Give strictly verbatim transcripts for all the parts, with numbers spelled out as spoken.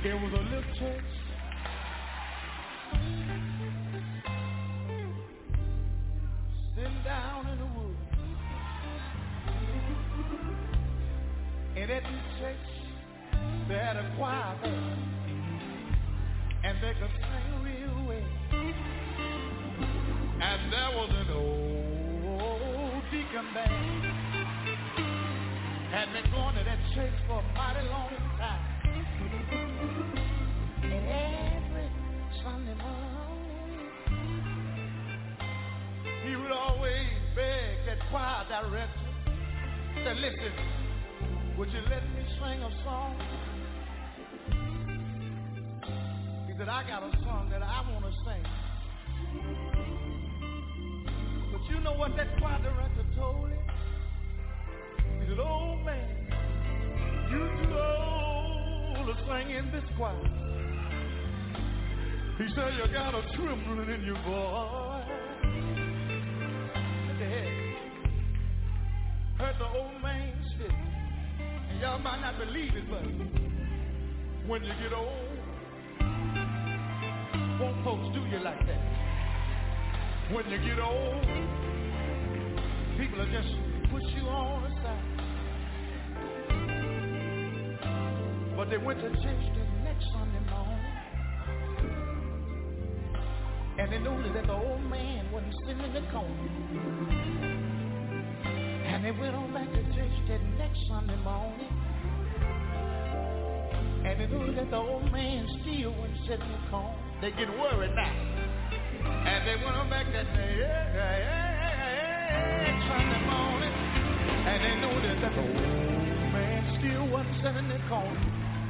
It was a little church sitting down in the woods. And at this church, they had a choir there, and they could sing real well. And there was an old deacon band, had been going to that church for a mighty long time. And every Sunday morning, he would always beg that choir director, say, listen, would you let me sing a song? He said, I got a song that I want to sing. But you know what that choir director told him? He said, oh man, you too old to sing in this choir. He said, you got a trembling in your voice. Look ahead. Heard the old man spit. And y'all might not believe it, but when you get old, won't folks do you like that? When you get old, people will just push you on the side. But they went to church the next Sunday morning, and they noticed that the old man wasn't sitting in the corner. And they went on back to church that next Sunday morning, and they knew that the old man still wasn't sitting in the corner. They get worried now. And they went on back that day, yeah, yeah, yeah, yeah, Sunday morning, and they knew that the old man still wasn't sitting in the corner.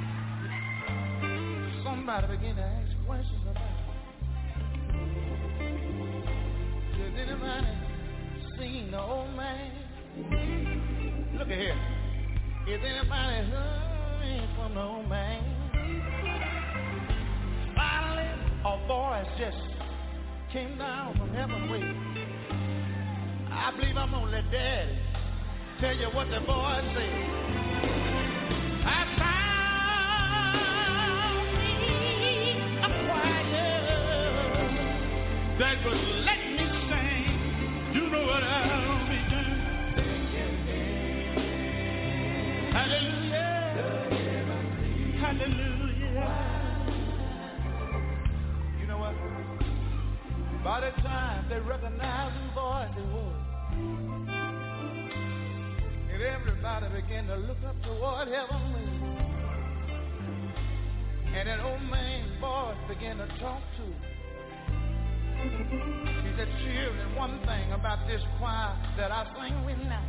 Somebody began to ask questions about it. Has anybody seen the old man? Look at here. Is anybody heard from the old man? Finally, a voice just came down from heaven way. I believe I'm gonna let Daddy tell you what the voice said. I found me a choir that would let me sing. You know what I'll be doing. Hallelujah. Hallelujah. You know what? By the time they recognized who voice it was, and everybody began to look up toward heaven, and that old man's voice began to talk to him. He said, children, one thing about this choir that I sing with now,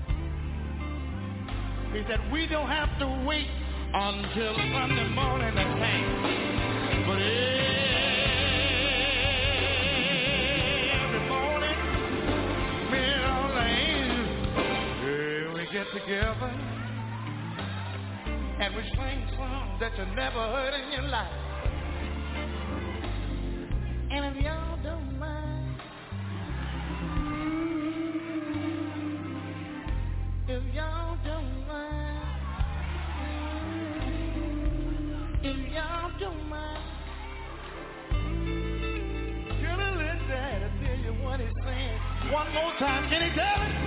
he said, we don't have to wait until Sunday morning to sing, but every morning, me and all the angels, yeah, we get together and we sing songs that you never heard in your life. And if y'all don't mind, if y'all don't mind, if y'all don't mind, can I let Daddy tell you what he's saying? One more time, can he tell it?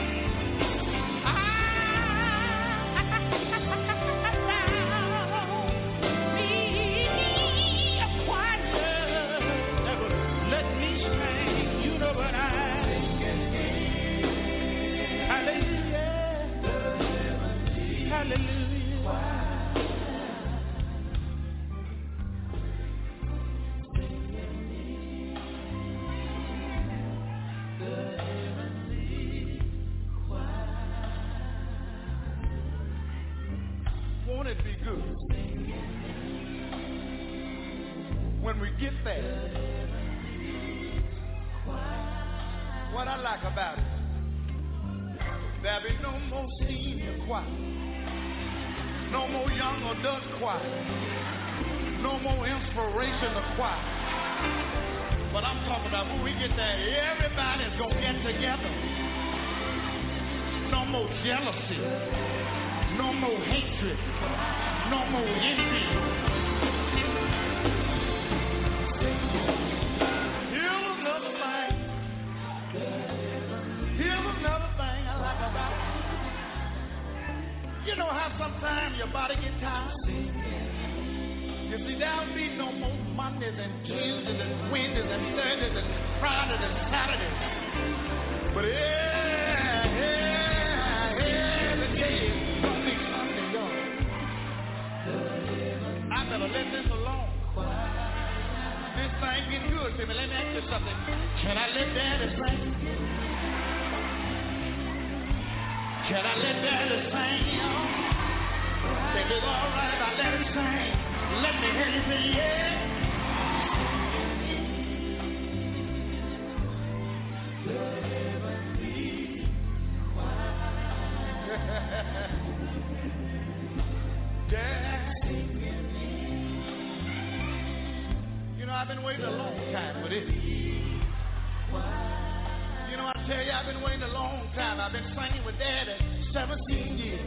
Won't it be good when we get there? What I like about it, there'll be no more senior choir, no more young adult choir, no more inspirational choir. But I'm talking about when we get there, everybody's gonna get together. No more jealousy, no more hatred, no more envy. time your body get tired. You see, there'll be no more Mondays and Tuesdays and Wednesdays and Thursdays and Fridays and Saturdays. But yeah, yeah, every day is gonna be Sunday, y'all. I better let this alone. This thing getting good to me. Let me ask you something. Can I let Daddy sing? Can I let Daddy sing, y'all? If it's all right if I let him sing, let me hear you say yeah. You know, I've been waiting a long time for this. You know, I tell you, I've been waiting a long time. I've been singing with Daddy seventeen years.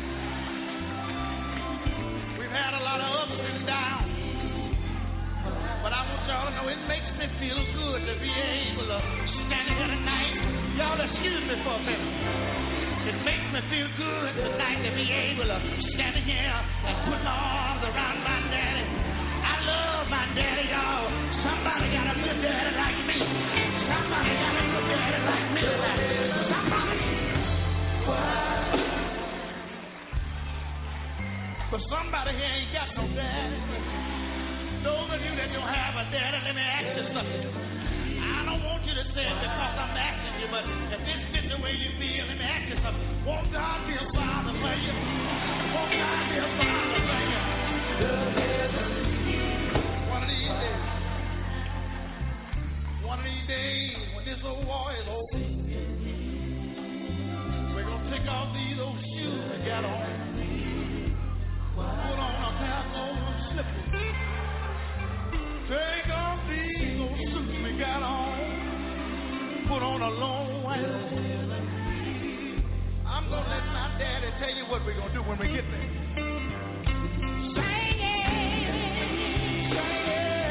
We've had a lot of ups and downs. But I want y'all to know it makes me feel good to be able to stand here tonight. Y'all excuse me for a minute. It makes me feel good tonight to be able to stand here and put my arms around my daddy. I love my daddy, y'all. Somebody got a good daddy like me. Somebody got a good daddy like me. Somebody. But somebody here ain't got no daddy. Those of you that don't have a daddy, let me ask you something. I don't want you to say it because I'm asking you, but if this is the way you feel, let me ask you something. Won't God be a father for you? Won't God be a father for you? One of these days, one of these days, when this old war is over, we're going to take off these old shoes we got on, put on a pair of old slippers. Take off these old suits we got on, put on a long white robe. I'm gonna let my daddy tell you what we're gonna do when we get there. Sing it, sing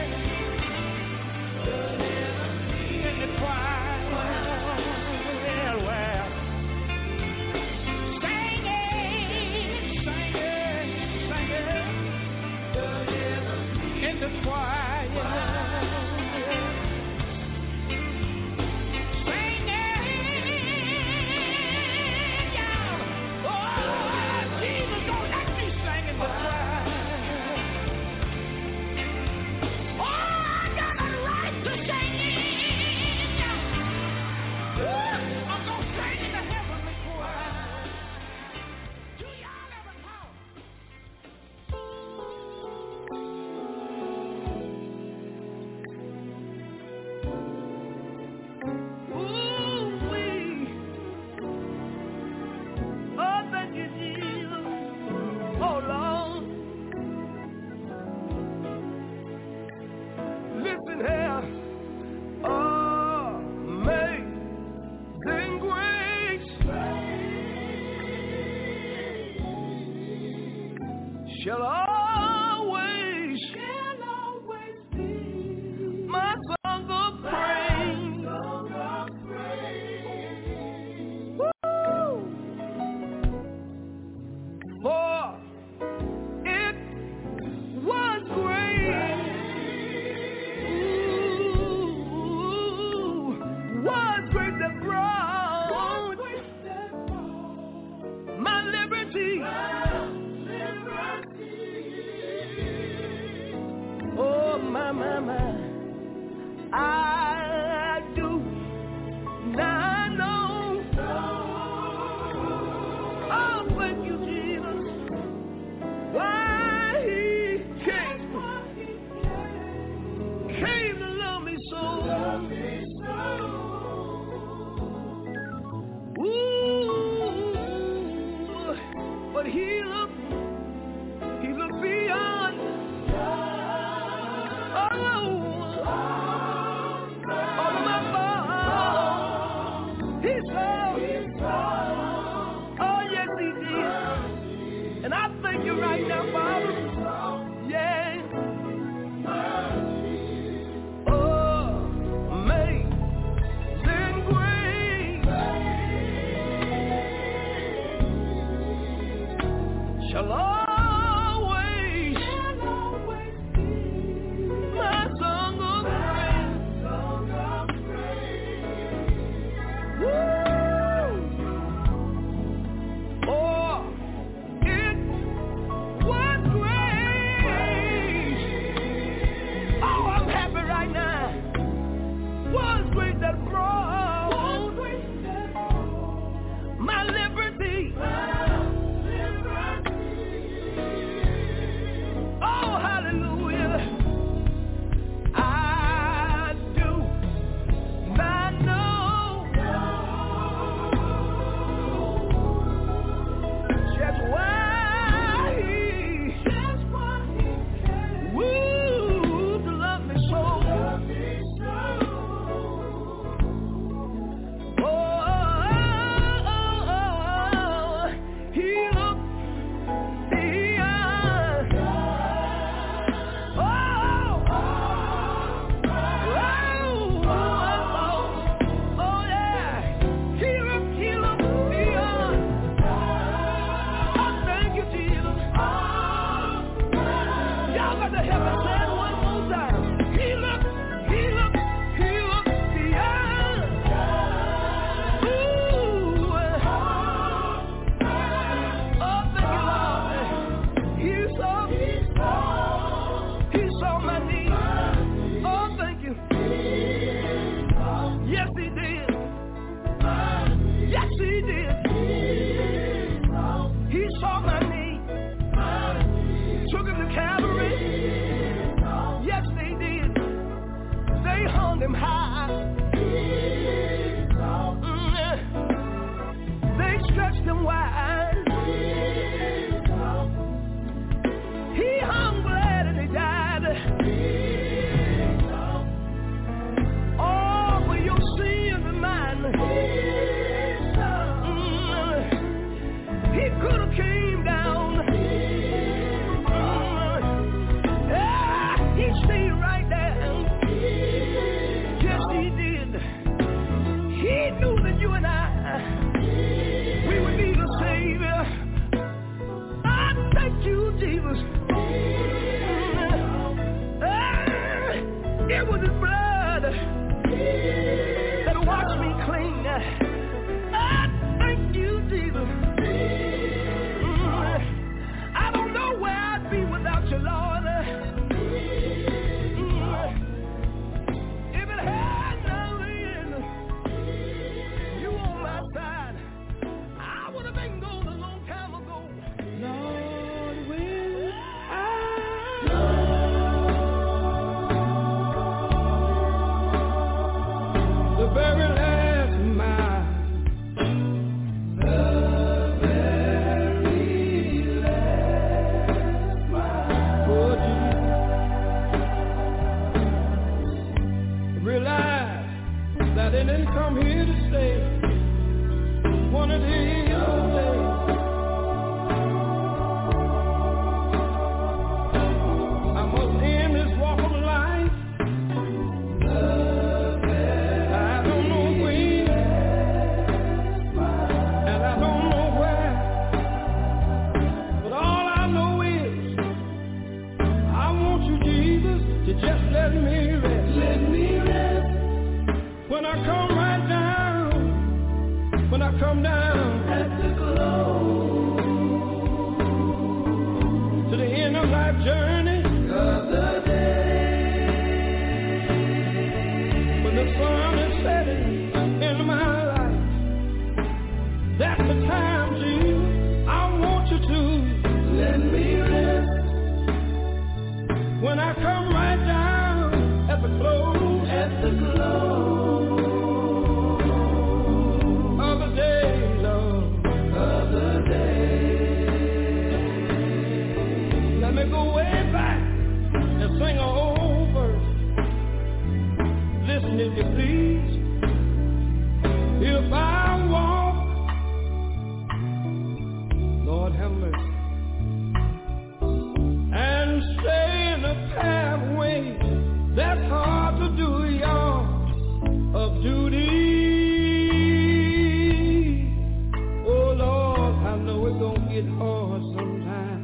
it, in the choir, well, well. Sing it, sing it, sing it, in the choir. Shall always, shall always be my song of praise. Woo! For it was great. Ooh, was great that brought my liberty. Oh, my, my, my, I do not know. Oh, thank you, Jesus, why he came, came to love me so. Ooh, but he looked, he looked beyond. And I thank you right now, Father. Yeah. Oh, amazing grace. that brought my liberty. Oh, hallelujah. I do not know just why he, woo, to love me so. Oh, oh, oh, oh, he looked the eye. Oh, oh, oh, oh, oh, yeah. He looked, he looked the eye. Oh, thank you, Jesus. Y'all got to help me say it one more time. He looked, he looked, he looked the eye. Ooh, oh, thank you, Lord. He saw, he saw my need. Oh, thank you. Yes, he did. Yes, he did. He saw my need. Took him to Calvary. Yes, they did. They hung him high. Mm, they stretched him wide. He hung glad and he died. All for your sins and mine. Mm, he could have came down. Mm, yeah, he stayed right there. Yes, he did. He knew that you and I, we would need a Savior. I thank you, Jesus. Mm, ah, it was his blood that washed me clean. I thank you, Jesus. Mm, I don't know where I'd be without you, Lord. Mm, if it had not been you on my side, I would have been gone a long time ago. Lord, will I? The very last mile. The very last mile. Oh, Jesus. Realize that they didn't come here to stay. One of these days. I must end this walk of life. I don't know when, and I don't know where. But all I know is, I want you, Jesus, to just let me rest. Let me rest. When I come right down, when I come down at the close to the end of my journey of the day, when the sun is setting in my life, that's the time, Jesus, I want you to let me rest. When I come right down at the close, at the close of the day, Lord, of the day. Let me go way back and sing a whole verse. Listen if you please. If I walk, Lord have mercy, and stay in the pathway that's hard to do, y'all, of duty. Oh Lord, I know it's gonna get hard sometime.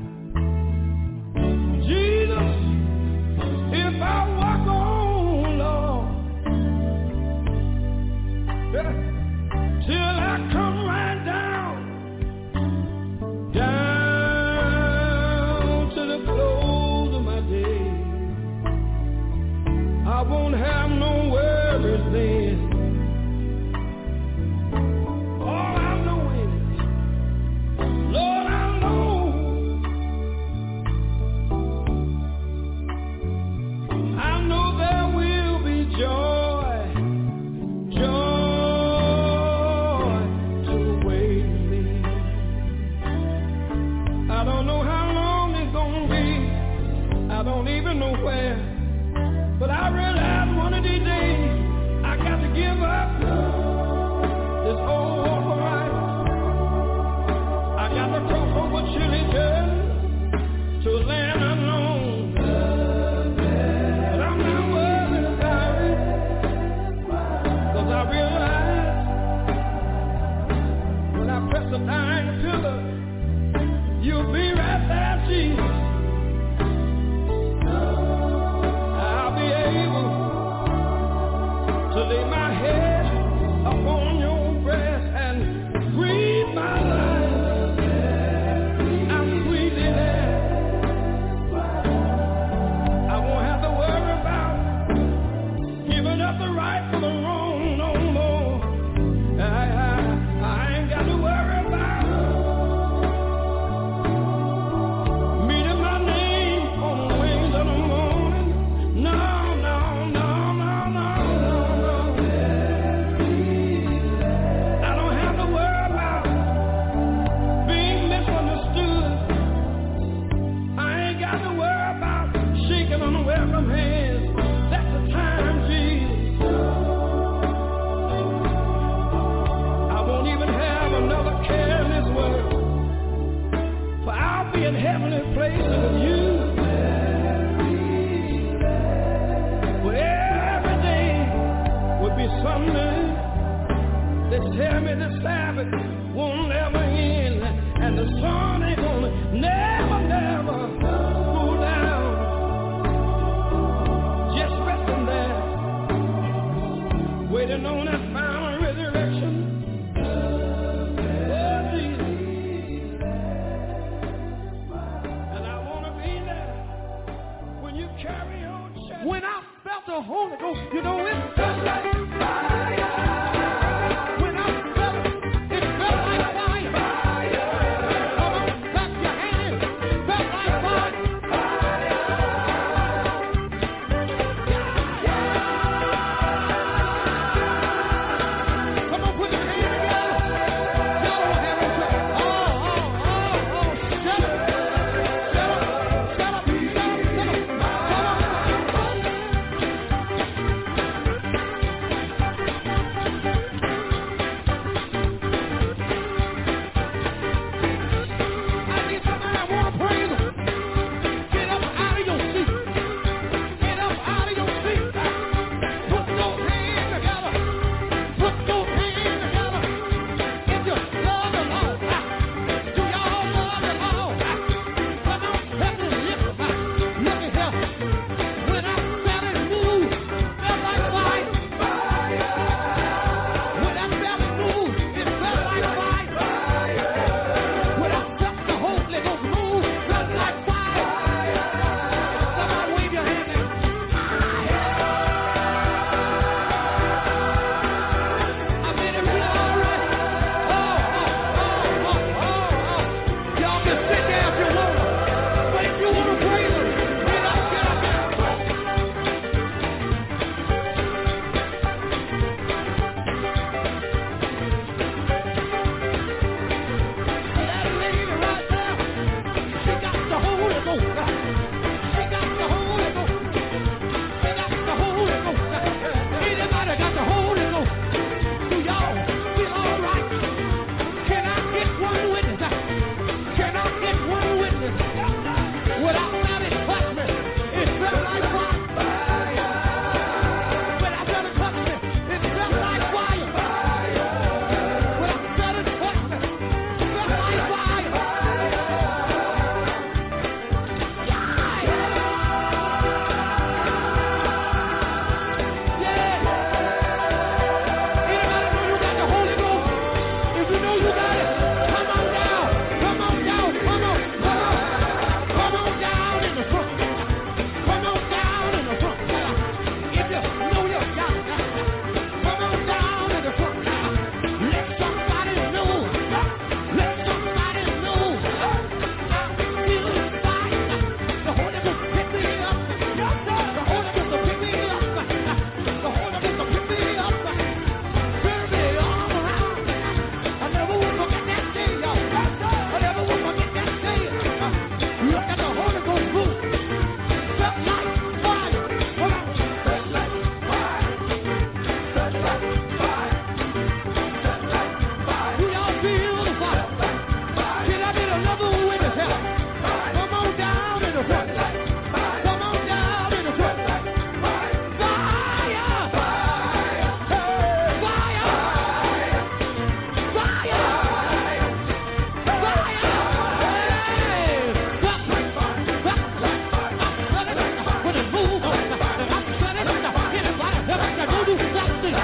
Jesus, if I walk on, Lord, yeah, till I come right down, down to the close of my day, I won't have no worries then.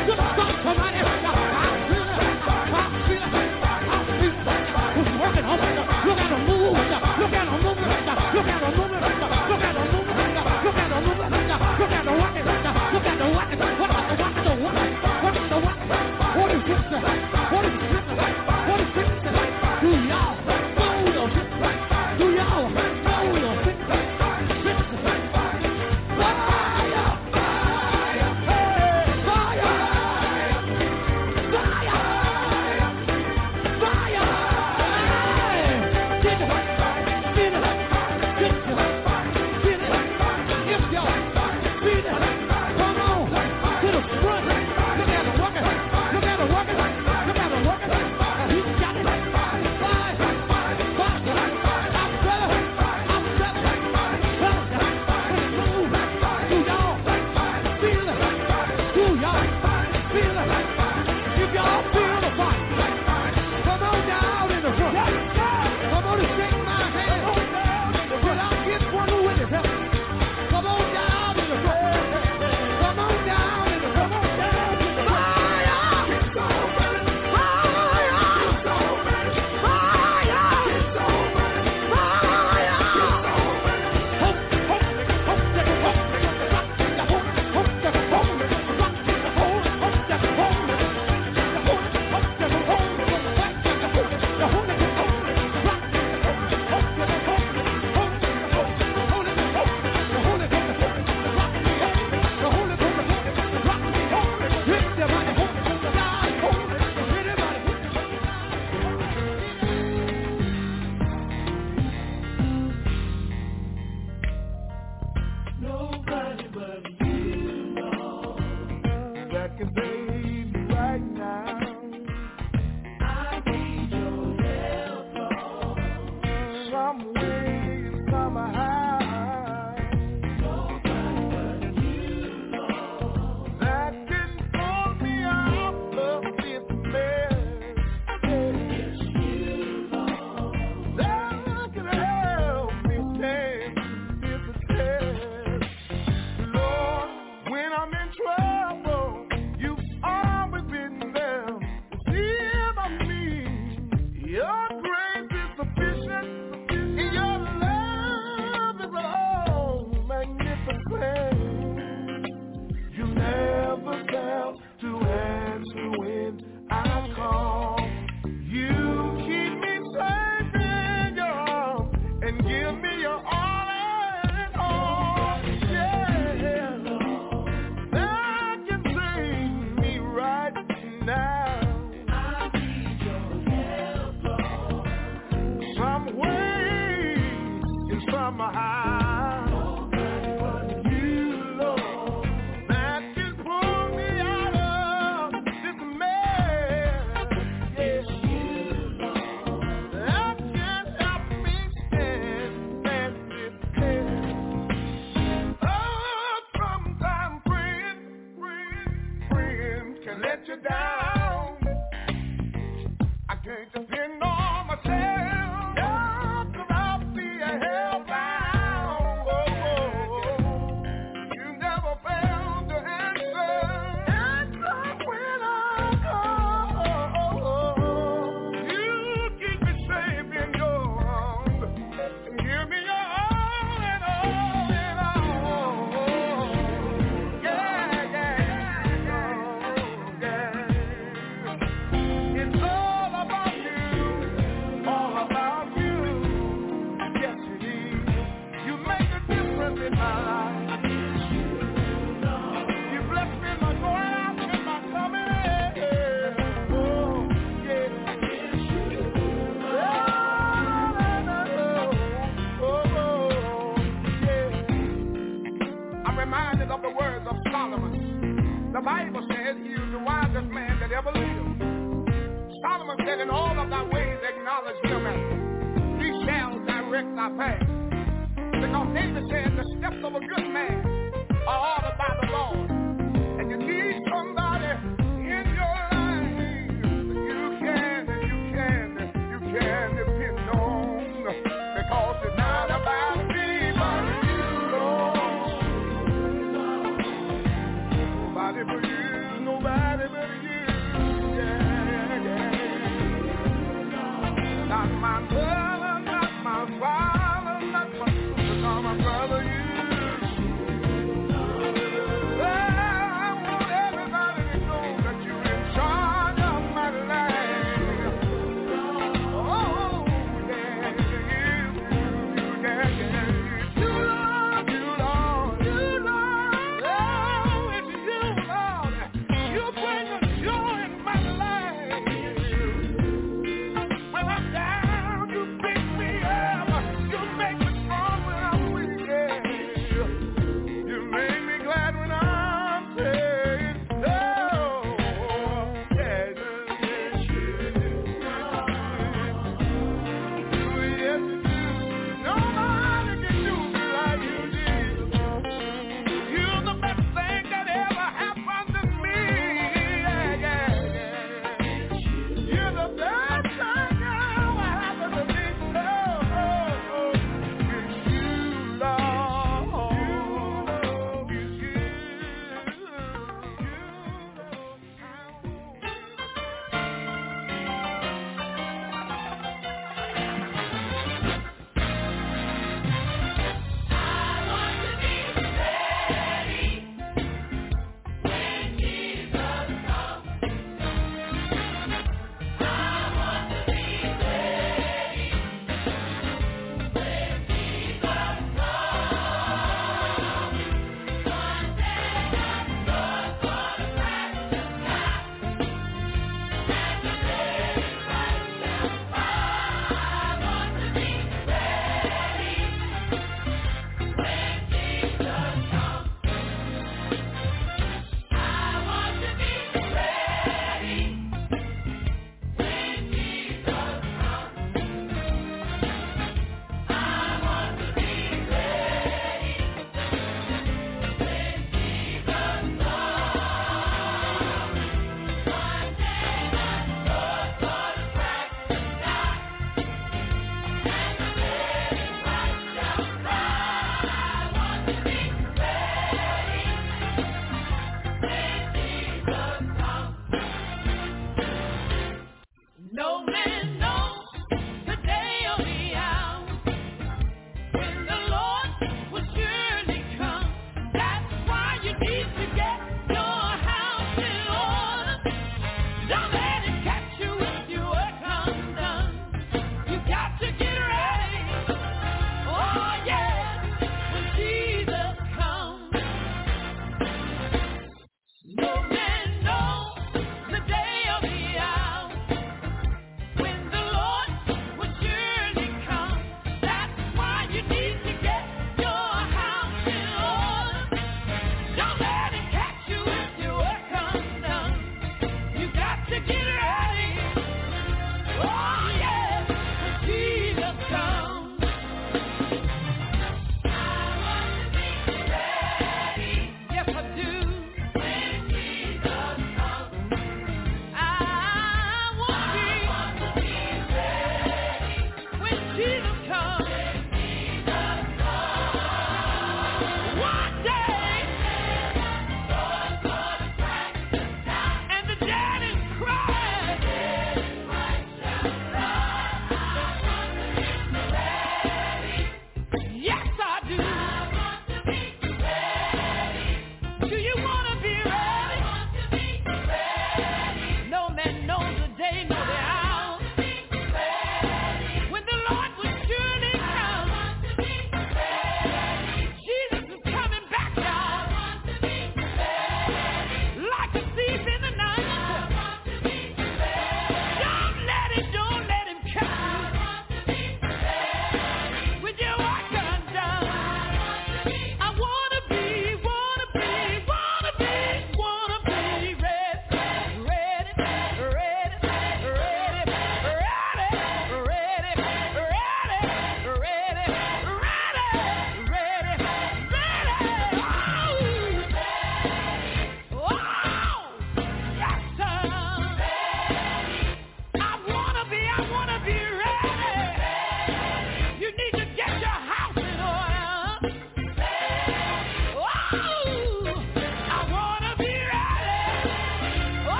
Nobody but you, nobody.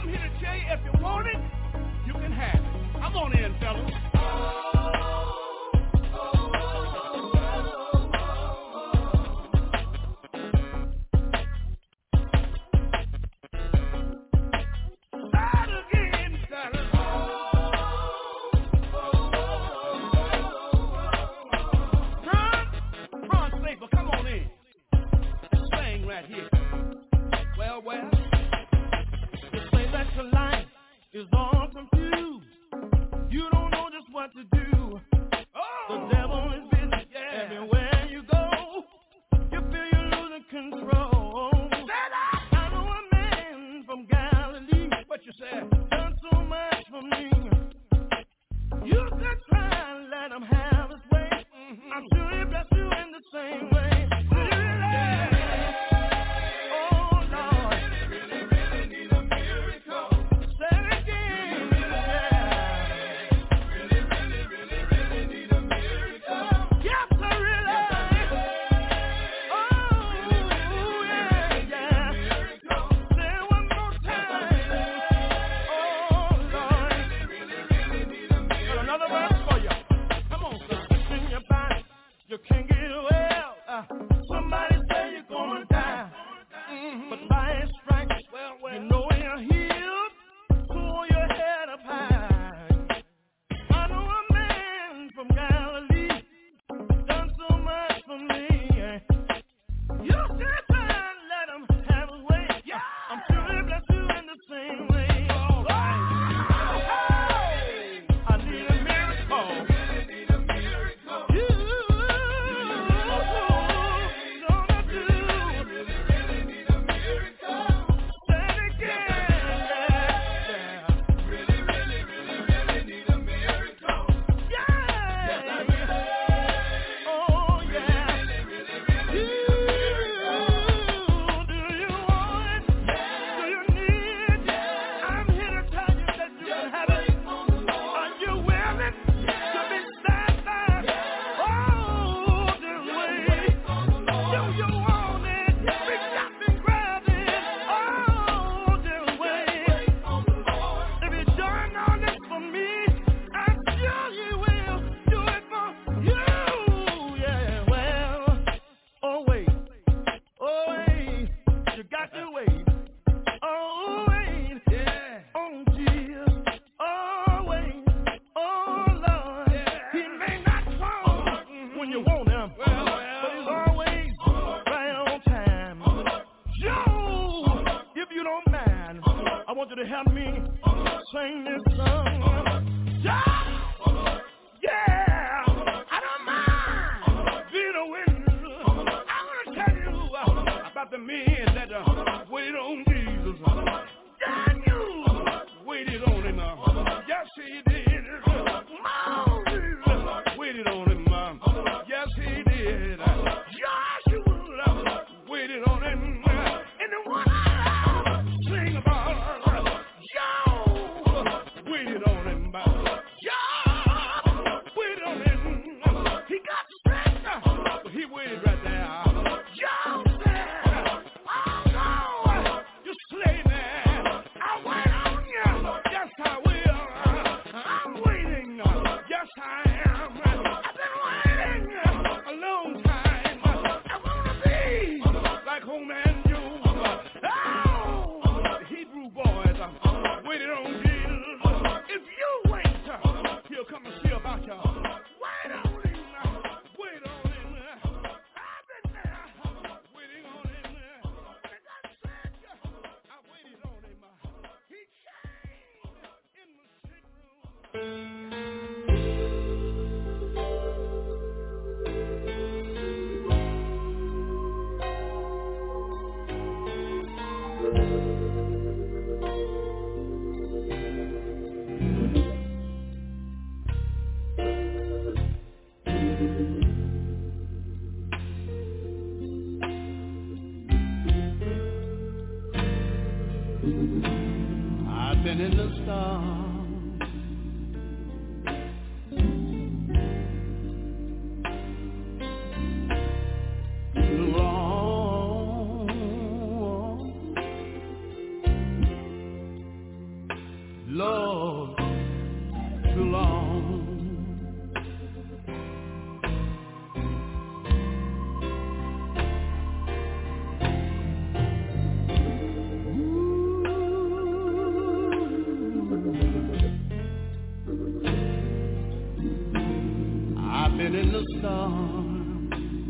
I'm here to tell you, if you want it, you can have it. Come on in, fellas. Start again, fellas. Ron, Ron Safer, come on in. Sing right here. Well, well, you say that your life is all confused. You don't know just what to do. Oh. The devil is busy, yeah. Everywhere you go. You feel you're losing control. I know a man from Galilee. What you said? Done so much for me. You could try and let him have his way. Mm-hmm. I'm sure he bless you in the same way. Yeah. You can't get well. Uh, somebody say you're gonna die. Mm-hmm. But by his stripes, well, well, you know you're healed. Pull your head up high. I know a man from Galilee done so much for me. You should try and let him have his way. Yeah. I'm sure he bless you in the same way. All right. Oh, I need a miracle. I've been in the storm, too long. Lord, too long. I've been in the storm,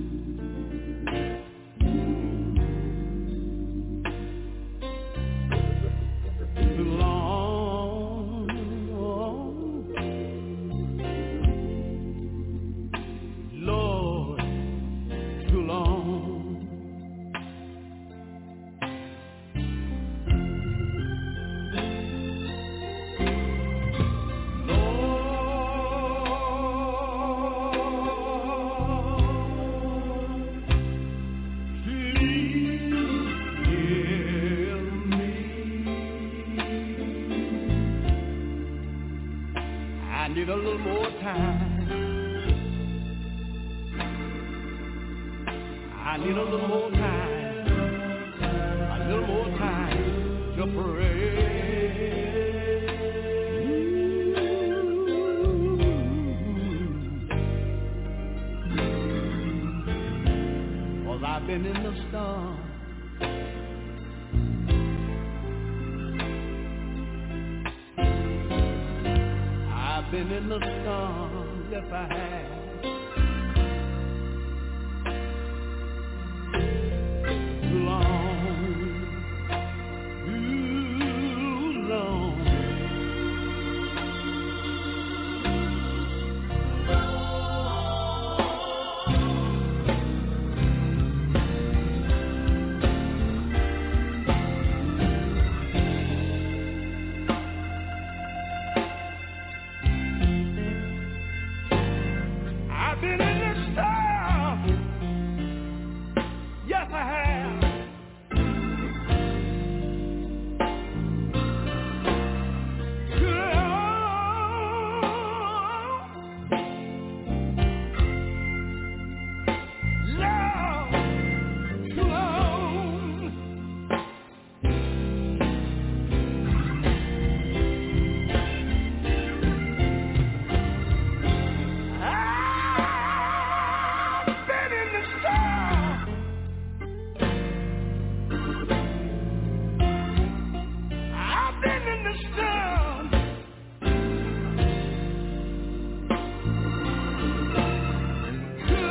too long. Lord, too long. I need a little more time. I need a little more time. A little more time to pray. 'Cause I've been in the storm. I've been in the storm, yes I have. Too long, too long. I've been in the storm, yes I have. Too long, long, too long. I've been in the storm. I've been in the storm. Too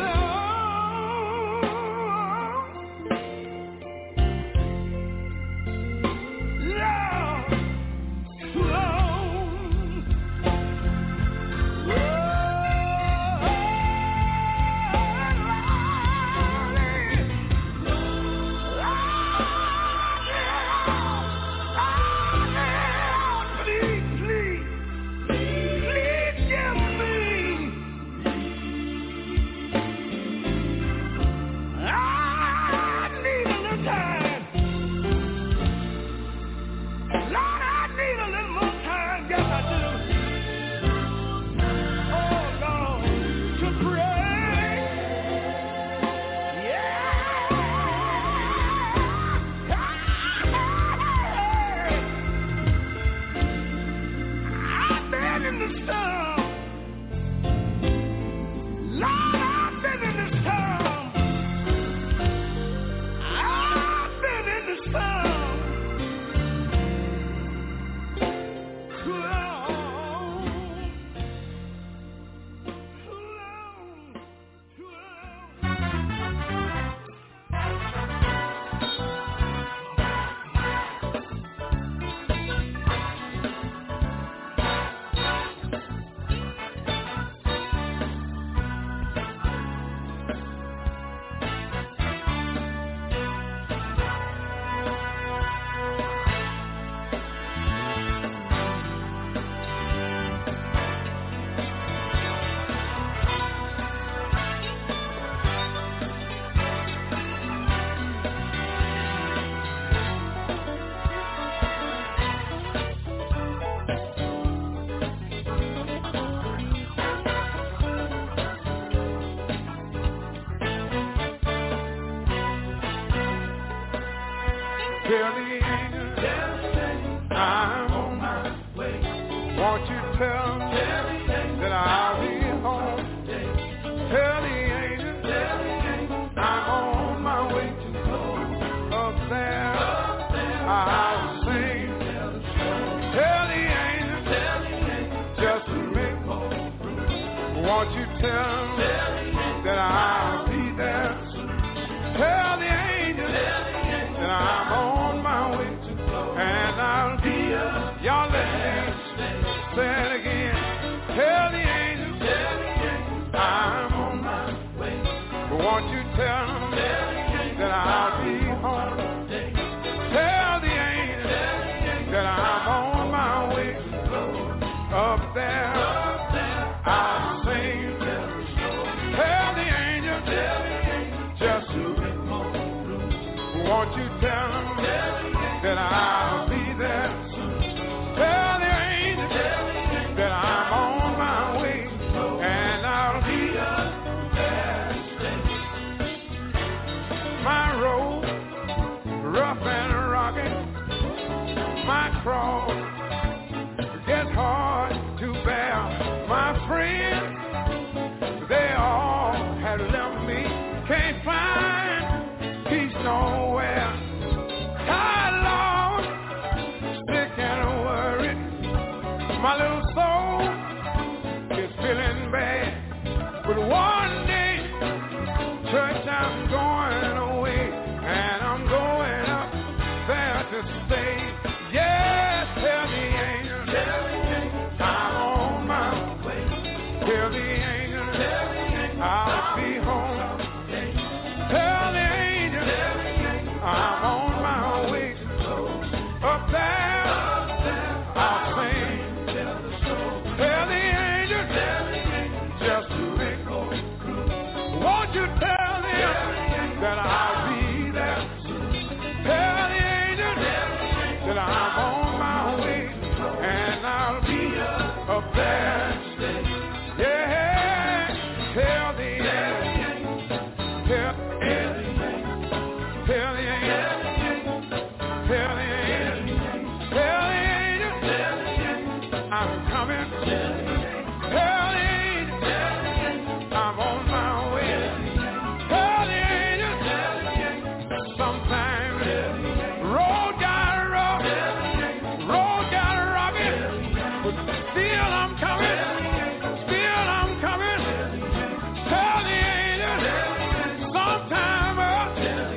long, long, too long. Won't you tell them that I'll be home? Tell the angels I'm on my way to go up there. I'll sing. Tell the angels just to make more room. Won't you tell them that I'll be there? Tell the angels that I'm on my way to go, and I'll be up. Y'all let me say it again. Tell the angels I'm on my way. But won't you tell them that I'll be home? Tell the angels that I'm on my way to go up there. I'll sing. Tell the angels just to make more room. Won't you tell them that I'll be there? Tell the angels that I'm on my way, and I'll be up there. My road, rough and rocky, my cross gets hard to bear. My friends, they all had left me, can't find peace nowhere. Tired, Lord, sick and worried. My little soul is feeling bad. But one day, church, I'm going away, and I'm going up there to stay. Yes, tell the angels I'm on my way. Tell the angels I'll be home. Tell the angels I'm on my way. Up there, I'll sing. Tell the angels just to make more room. Won't you tell them that I'll be there? Tell the angels that I'm on my way, and I'll be up there. Yeah, tell the angels, tell the angels, tell the angels, tell the angels, tell the angels I'm coming. Tell the angels I'm on my way. Tell the angels sometimes road got rough, road got rocky, but still I'm coming, still I'm coming. Tell the angels sometime up,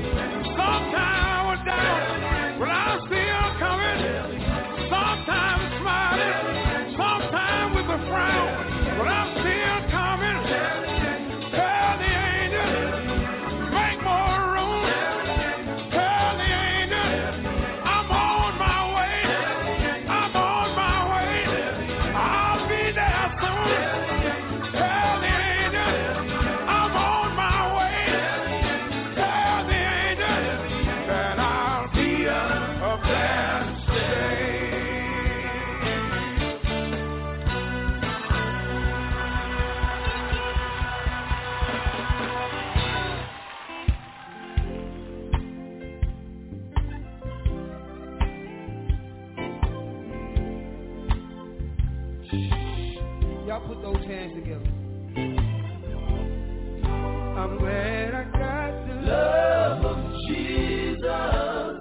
sometime down, but I'm still coming. Sometimes smiling, sometimes with a frown, but I'm still coming. Tell the angels, make more room. Tell the angels, I'm on my way. I'm on my way. I'll be there soon. Tell the angels, I'm on my way. Tell the angels that I'll be up there today. Y'all put those hands together. I'm glad I got the love of Jesus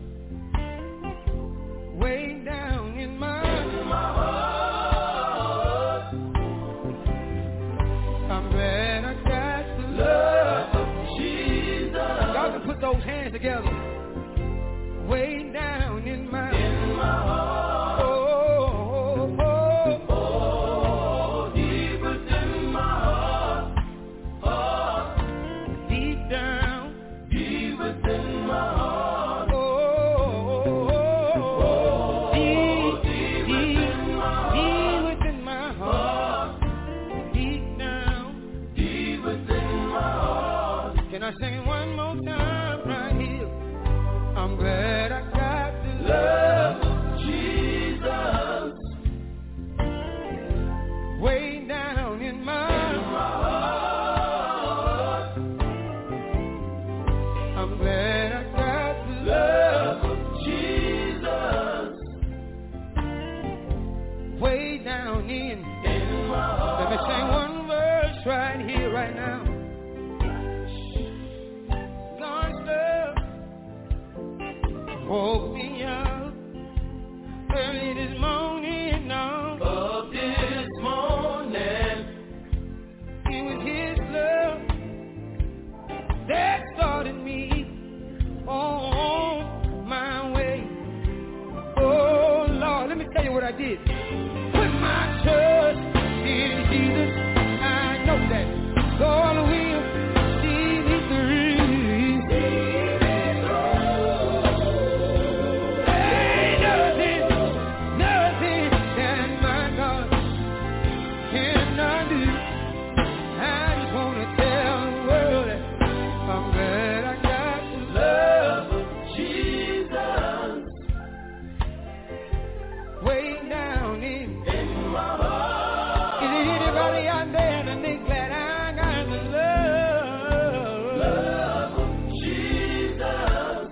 way down in my, in my heart. I'm glad I got the love of Jesus. Y'all can put those hands together. Way down in my, in my heart. Can I sing one more time right here? down in, in my heart. Let me sing one verse right here, right now. God's love woke me up early this morning, now. Up this morning, it was His love that started me on my way. Oh Lord, let me tell you what I did. Put my trust in Jesus. I know that God will see me through. Ain't nothing, nothing that my God cannot do. I just want to tell the world that I'm glad I got the love of Jesus way down in, in my heart. Is there anybody out there that they glad I got the love, love of Jesus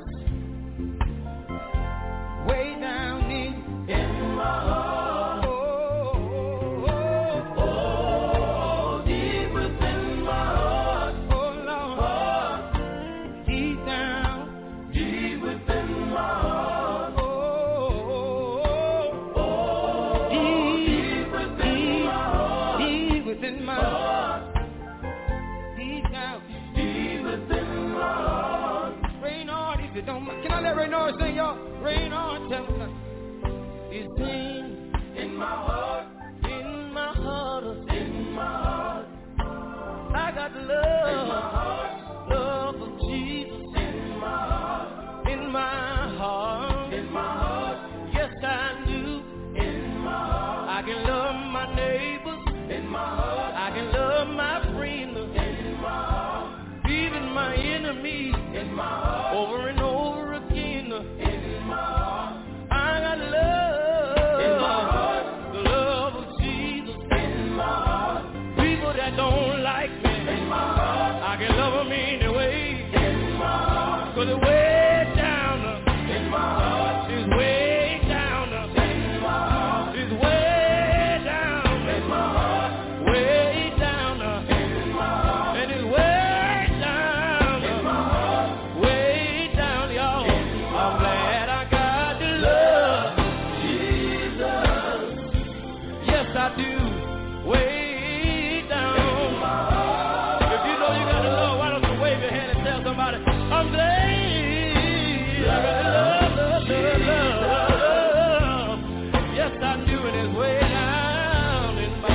way down in, in my heart? Oh, oh, oh, oh, deep within my heart. Oh Lord, deep down, deep within my heart. Oh, oh, oh, deep within my heart. Deep within my heart. Deep down, deep within my heart. Rain on if you don't mind. Can I let Rain on sing, y'all? Rain on, tell me. It's pain in my heart, in my heart, in my heart. I got the love in my heart, love of Jesus in my heart, in my heart, in my heart. Yes, I do. In my heart, I can love my neighbors. In my heart, I can love my friends. In my heart, even my enemies. In my heart, over and over again. In my heart, I got love in my heart, the love of Jesus in my heart. People that don't like me, in my heart, I can love them anyway. In my heart, 'cause it's way down in my heart, it's way down in my heart, it's way down in my heart, way down in my heart, and it's way down in my heart, way down, y'all. I'm glad I got the love, Jesus. Yes, I do. Way down. If you know you got the love, why don't you wave your hand and tell somebody, I'm glad I got the love, love, love, love. Yes, I do, and it's way down in my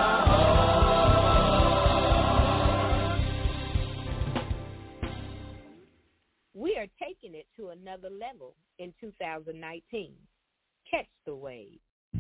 heart. We are taking it to another level in two thousand nineteen. Catch the wave.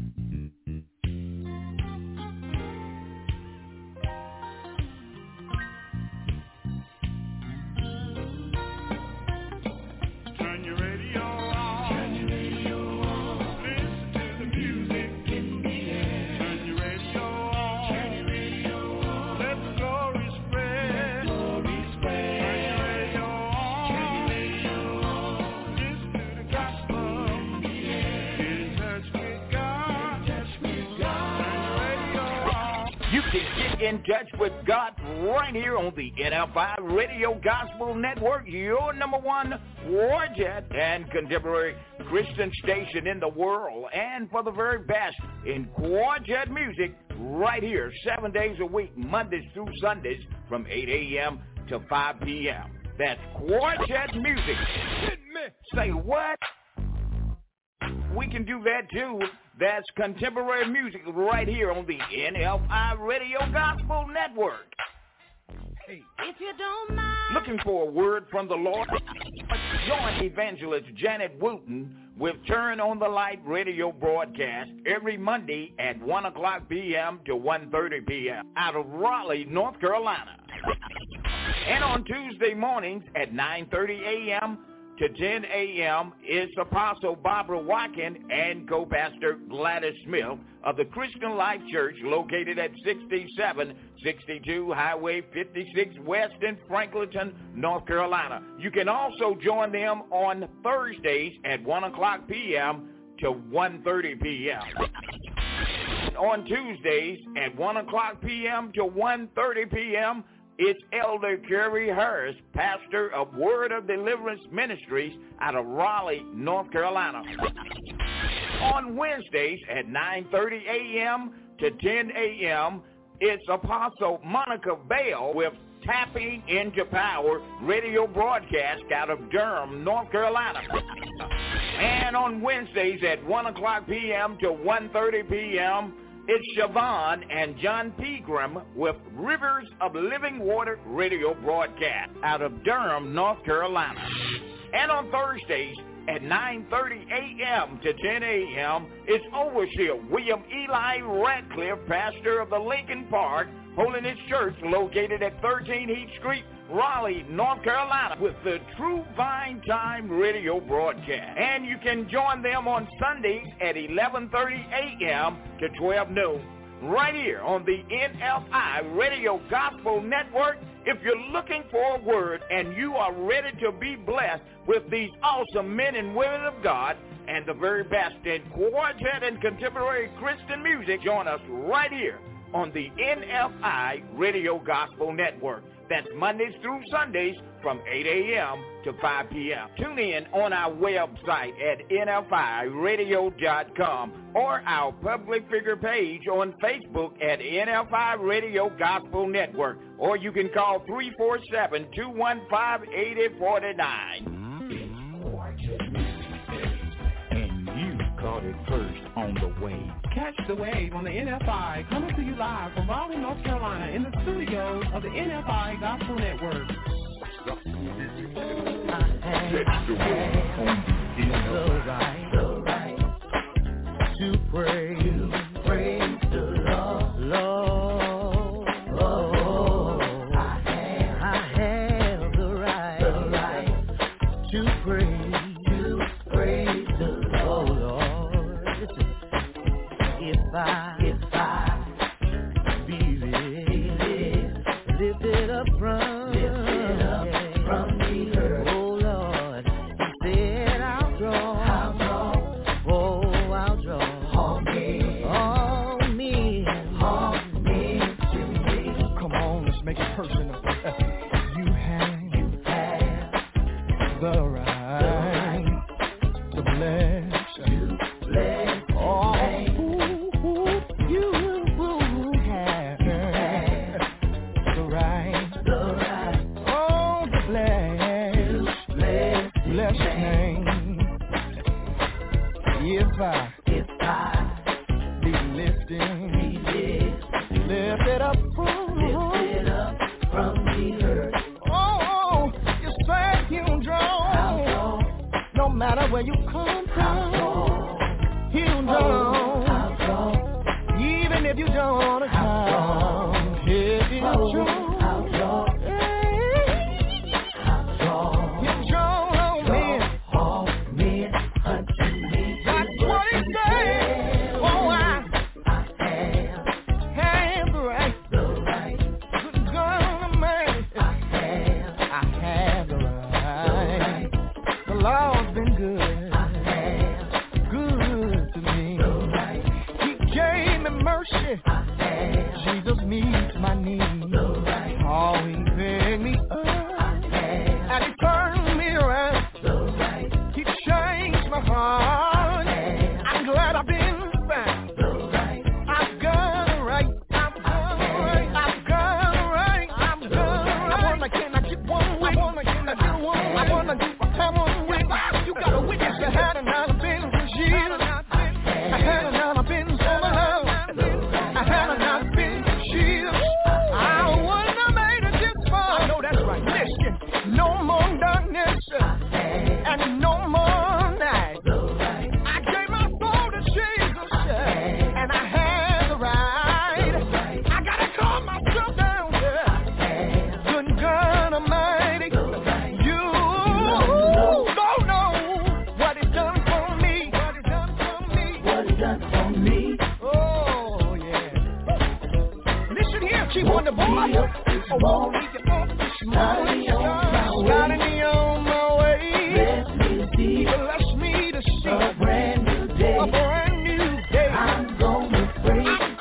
Turn your radio on. Turn your radio on. Listen to the music in the air. Turn your radio on. Turn your radio on. Let the glory spread. Let the glory spread. Turn your radio on. Turn your radio on. Listen to the gospel in the air. Get in touch with God. Get in touch with God. Turn your radio on. You can get in touch with God right here on the N F I Radio Gospel Network, your number one warjet and contemporary Christian station in the world, and for the very best in quartet music right here, seven days a week, Mondays through Sundays from eight a.m. to five p.m. That's quartet music. Say what? We can do that too. That's contemporary music right here on the N F I Radio Gospel Network. Hey. If you don't mind. Looking for a word from the Lord? Join evangelist Janet Wooten with Turn on the Light radio broadcast every Monday at one o'clock p.m. to one thirty p.m. out of Raleigh, North Carolina. And on Tuesday mornings at nine thirty a.m. to ten a.m. is Apostle Barbara Watkins and co-pastor Gladys Smith of the Christian Life Church located at sixty-seven sixty-two Highway fifty-six West in Franklinton, North Carolina. You can also join them on Thursdays at one o'clock p.m. to one thirty p.m. And on Tuesdays at one o'clock p.m. to one thirty p.m., it's Elder Kerry Harris, pastor of Word of Deliverance Ministries out of Raleigh, North Carolina. On Wednesdays at nine thirty a.m. to ten a.m., it's Apostle Monica Bell with Tapping into Power radio broadcast out of Durham, North Carolina. And on Wednesdays at one o'clock p.m. to one thirty p.m., it's Siobhan and John Pegram with Rivers of Living Water radio broadcast out of Durham, North Carolina. And on Thursdays at nine thirty a.m. to ten a.m., it's Overseer William Eli Radcliffe, pastor of the Lincoln Park Holiness Church located at thirteen Heath Street, Raleigh, North Carolina, with the True Vine Time radio broadcast. And you can join them on Sundays at eleven thirty a.m. to twelve noon, right here on the N F I Radio Gospel Network. If you're looking for a word and you are ready to be blessed with these awesome men and women of God and the very best in quartet and contemporary Christian music, join us right here on the N F I Radio Gospel Network. That's Mondays through Sundays from eight a.m. to five p.m. Tune in on our website at N F I radio dot com or our public figure page on Facebook at N F I Radio Gospel Network, or you can call three four seven, two one five, eight zero four nine. And you caught it first on the wave. Catch the wave on the N F I, coming to you live from Raleigh, North Carolina, in the studios of the N F I Gospel Network. Catch the wave on the N F I. The right, the right to pray, to praise the Lord. Lord, oh, I have, I have the right, the right to pray, to praise the Lord. Lord, if I, if I be lifted, lifted up from, lifted up from the earth, oh Lord, He said I'll draw, I'll draw, oh I'll draw, all men, all men, all men to me. Come on, let's make it personal. You have, you have the right, the right to bless, to bless. oh, you have the right, The right oh, to bless, to bless bless His His name. name. If I If I be lifted, be lifted, lifted up from, lifted up from the earth, oh, you say you I'll draw, draw, no matter where you come I'll from, draw, you oh, draw, I'll draw, even if you don't wanna I'll come, if you oh, draw, I'll draw, hey, I'll draw, you draw all men, draw all men unto me. that's what He said, oh, I I have have the right, the right, good God Almighty, I have I have the the right, right, the Lord's been good, I have good to me, the right, He gave me mercy, I have Jesus meets my need, the right, oh, He picked me I up, have and He turned me around, the right, He changed my heart, I'm glad I've been found, the right, I've got a right, I've got a right, I've got a right, I've got a right, I wanna, can I get one with, I wanna, can I get one, I wanna get one, have one with, you got a witness, you had another been for Jesus, I had another been for my love, I had another been for Jesus, I wouldn't have made it this far, I know that's right, listen, no more darkness, and no more night, the right, I gave my soul to Jesus, and I had the right. I gotta calm myself down, good God Almighty. You don't know what He's done for me. What He's done for me. what He done for me. Oh yeah. Listen here, keep on the board. Oh, won't He get off this morning? Starting me on my way. Bless me to see Bless me to see a brand new day. a brand new day. I'm gonna praise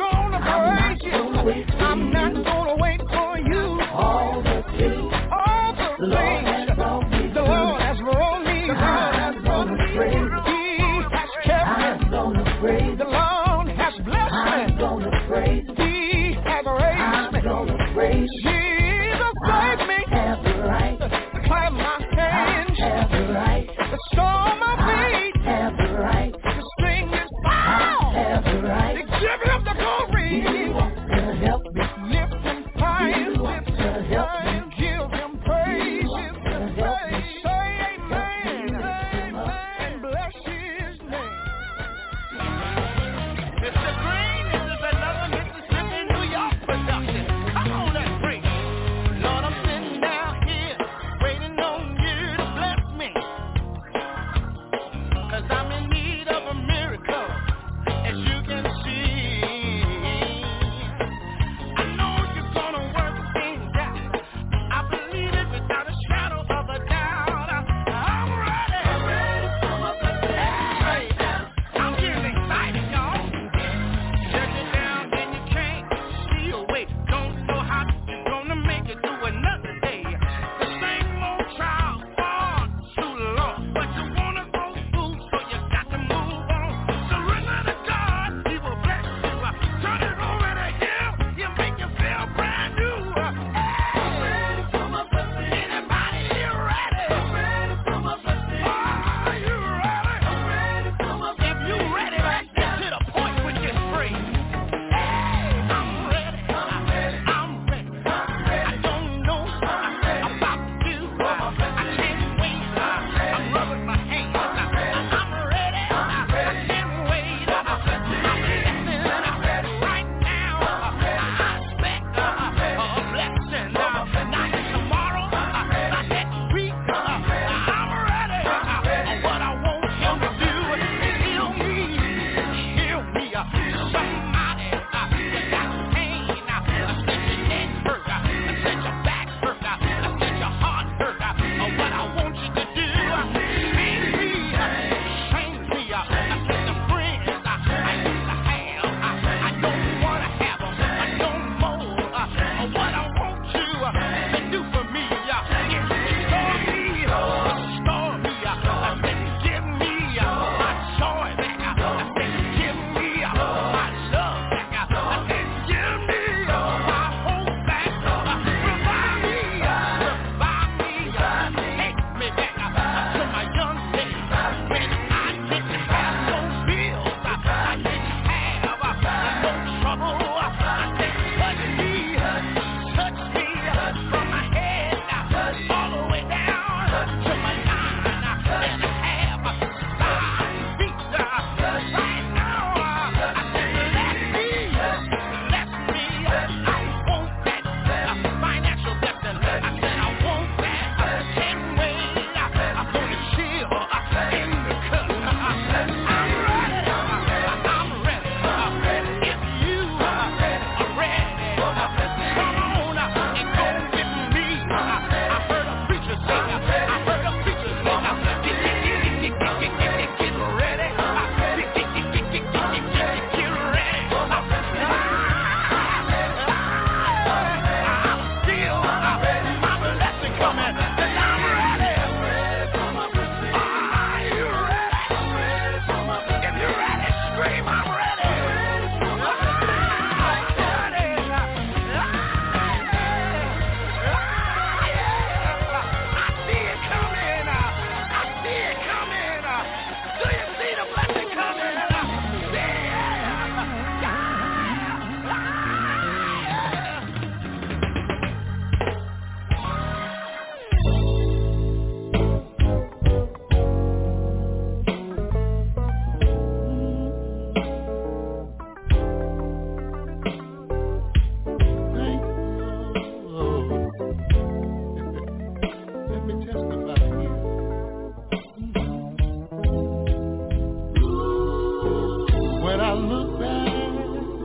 I look back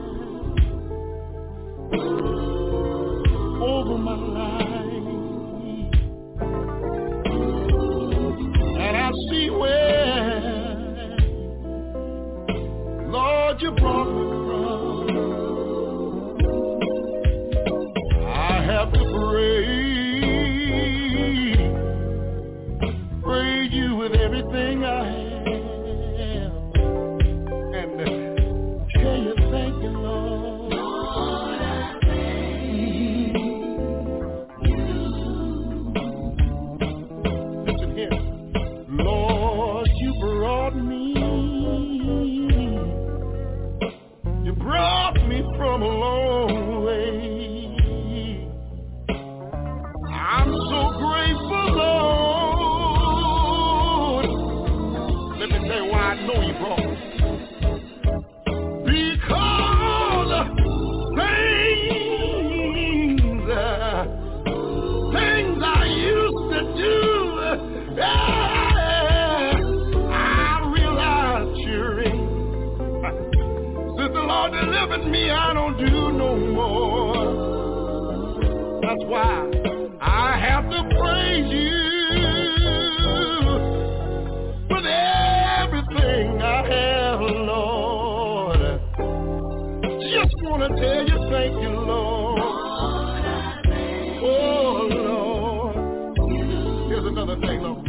over my life and I see where, Lord, you brought me from. I have to praise, praise you with everything I have. From a long way, I'm so grateful, Lord. Let me tell you why I know you brought me. Because things, uh, things I used to do, uh, I realize cheering. Since the Lord delivered me, I don't do no more. That's why I have to praise you with everything I have, Lord. Just want to tell you thank you, Lord. Oh, Lord. Here's another thing, Lord.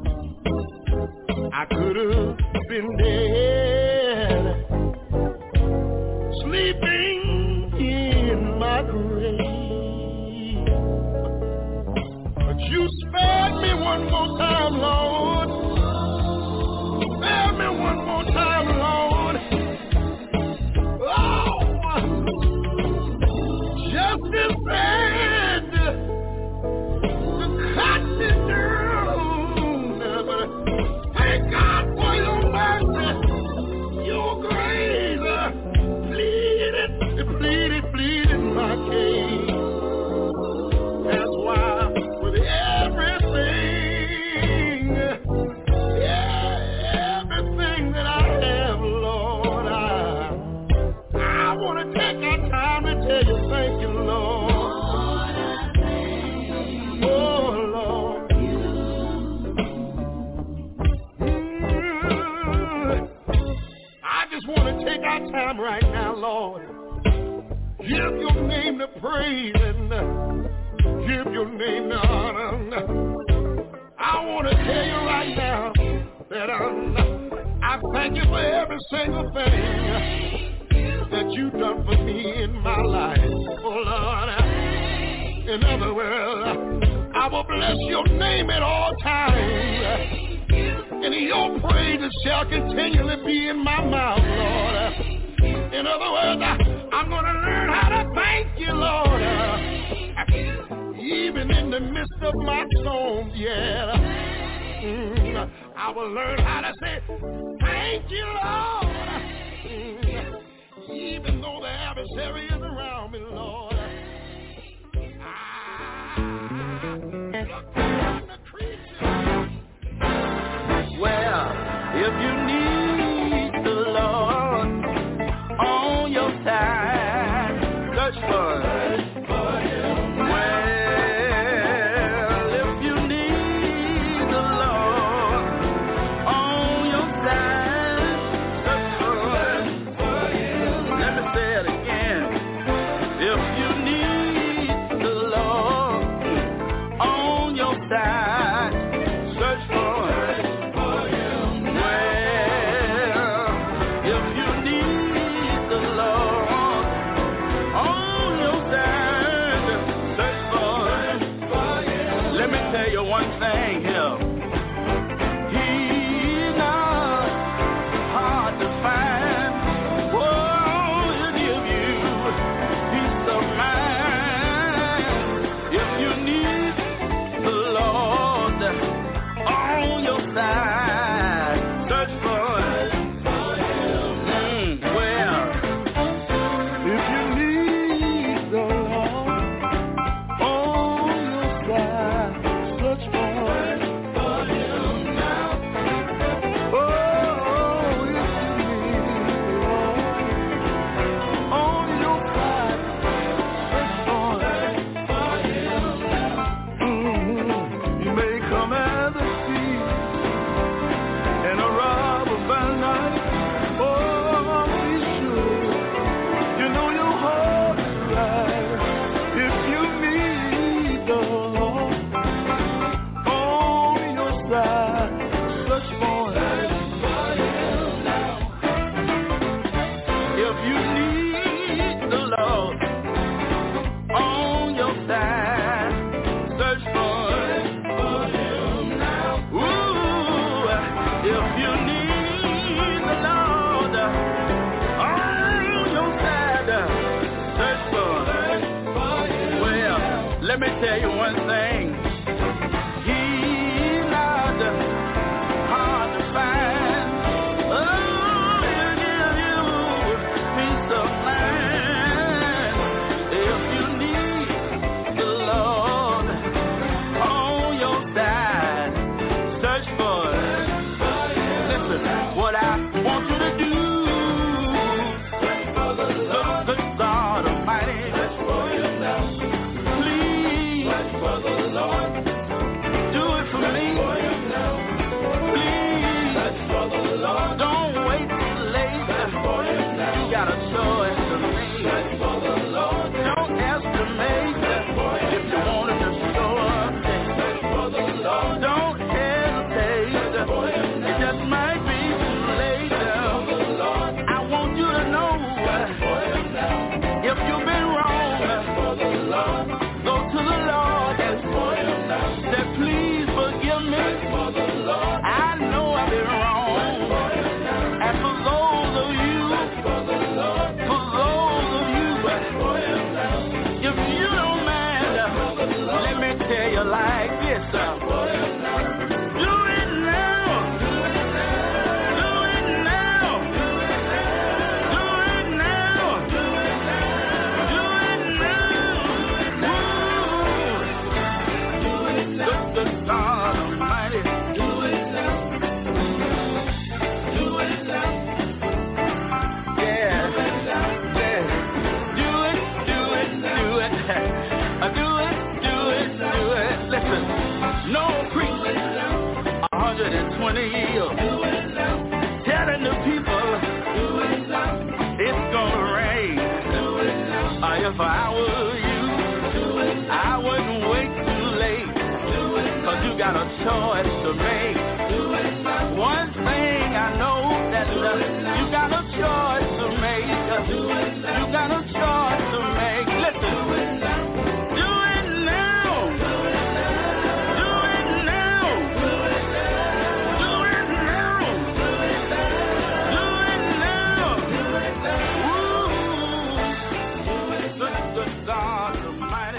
I could have been dead, sleeping in my grave, but you spared me one more time, Lord. Spare me one more time, Lord. Oh, just as bad to cut me down, but thank God for your mercy, your grace. Pleaded, pleaded, pleaded my case. That's why with everything, yeah, everything that I have, Lord, I, I want to take our time to tell you thank you, Lord. Oh, Lord. Mm, I just want to take our time right now, Lord. Give your name the praise and uh, give your name the honor. I want to tell you right now that um, I thank you for every single thing that you've done for me in my life. Oh, Lord. In other words, I will bless your name at all times, and your praises shall continually be in my mouth, Lord. In other words, I, I'm going to learn how to thank you, Lord, uh, even in the midst of my storm, yeah. Mm, I will learn how to say, thank you, Lord, mm, even though the adversary is around me, Lord. Well, if you need the Lord on your side, search for Him. Well, if you need the Lord on your side, search for Him. Let me say it again. If you need the Lord on your side, search for Him. Well, if you need the Lord on your side, got a choice to make. Search for the Lord. Don't estimate if you wanted to show up. Search for the Lord. Don't hesitate. It just might be too late. I want you to know if you've been wrong, go to the Lord and say, please forgive me. I know I've been wrong. And for those of you, for those of you, if you don't mind, let me tell you like this. Do it now. Do it now. Do it now. Do it now. Good, good God Almighty. Do it now. Do it now. Yeah. Yeah. Do it, do it, do it. Uh, Do it, do it, do it. Listen, no preaching, one hundred twenty years. Telling the people it's gonna rain. Uh, if I were you, I wouldn't wait too late. Cause you got a choice to make. One thing I know that uh, you got a choice to make. You got a choice to make. Listen. Do it now. Do it now. Do it now. Do it now. Ooh. Good, good God Almighty.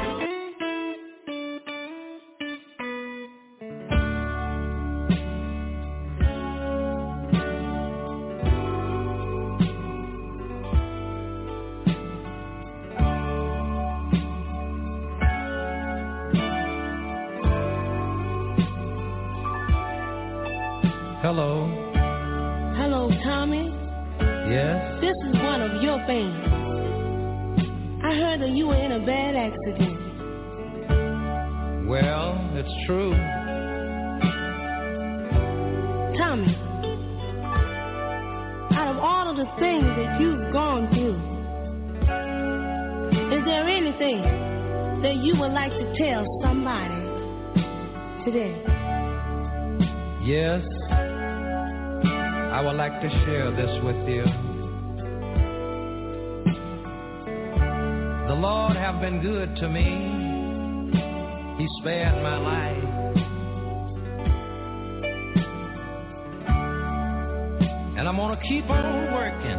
Hello. Hello, Tommy. Yes? This is one of your fans. I heard that you were in a bad accident. Well, it's true. Tommy, out of all of the things that you've gone through, is there anything that you would like to tell somebody today? Yes. I would like to share this with you. The Lord have been good to me. He spared my life. And I'm gonna keep on working.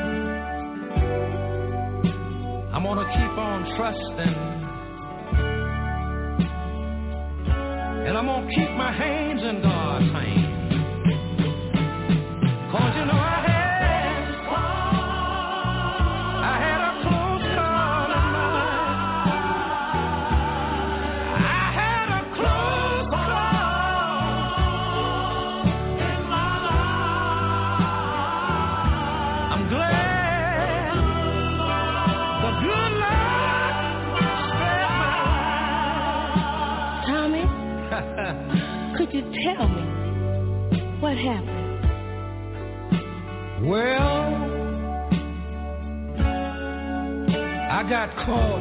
I'm gonna keep on trusting. And I'm gonna keep my hands in God's hands. Cause you know I had, I had a close call in my life. I had a close call in my life. I'm glad the good Lord spared my life. Tommy, could you tell me what happened? Well, I got caught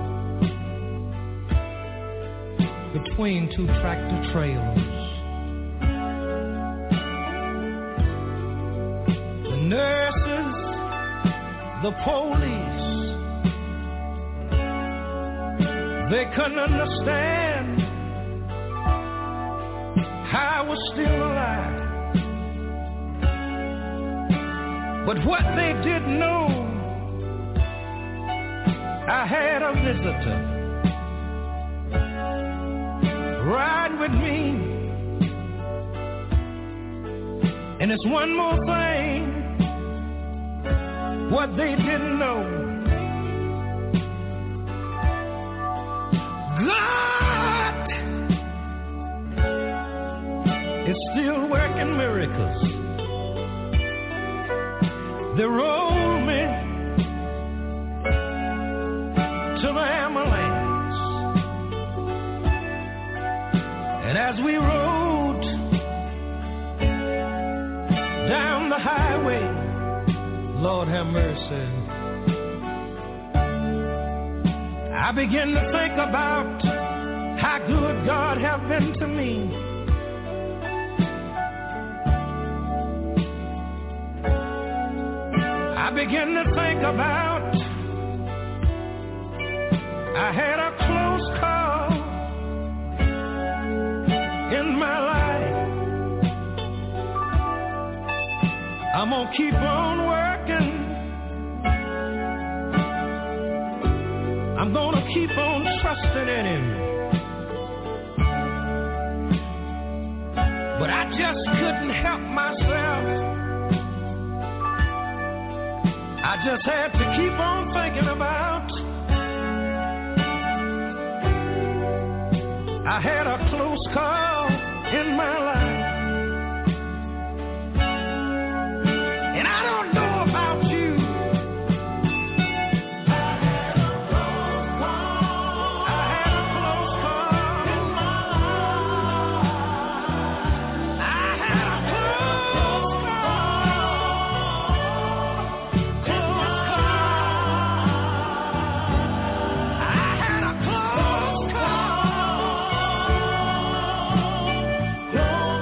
between two tractor trailers. The nurses, the police, they couldn't understand how I was still alive. But what they didn't know, I had a visitor ride with me. And it's one more thing, what they didn't know. God is still working miracles. They rolled me to the ambulance, and as we rode down the highway, Lord have mercy. I begin to think about how good God have been to me. I begin to think about I had a close call in my life. I'm gonna keep on working. I'm gonna keep on trusting in Him. But I just couldn't help myself. I just had to keep on thinking about I had a close call in my life. And I don't know about you. I had a close call. I had a close call in my life. I had a close call. Close call. I had a close call.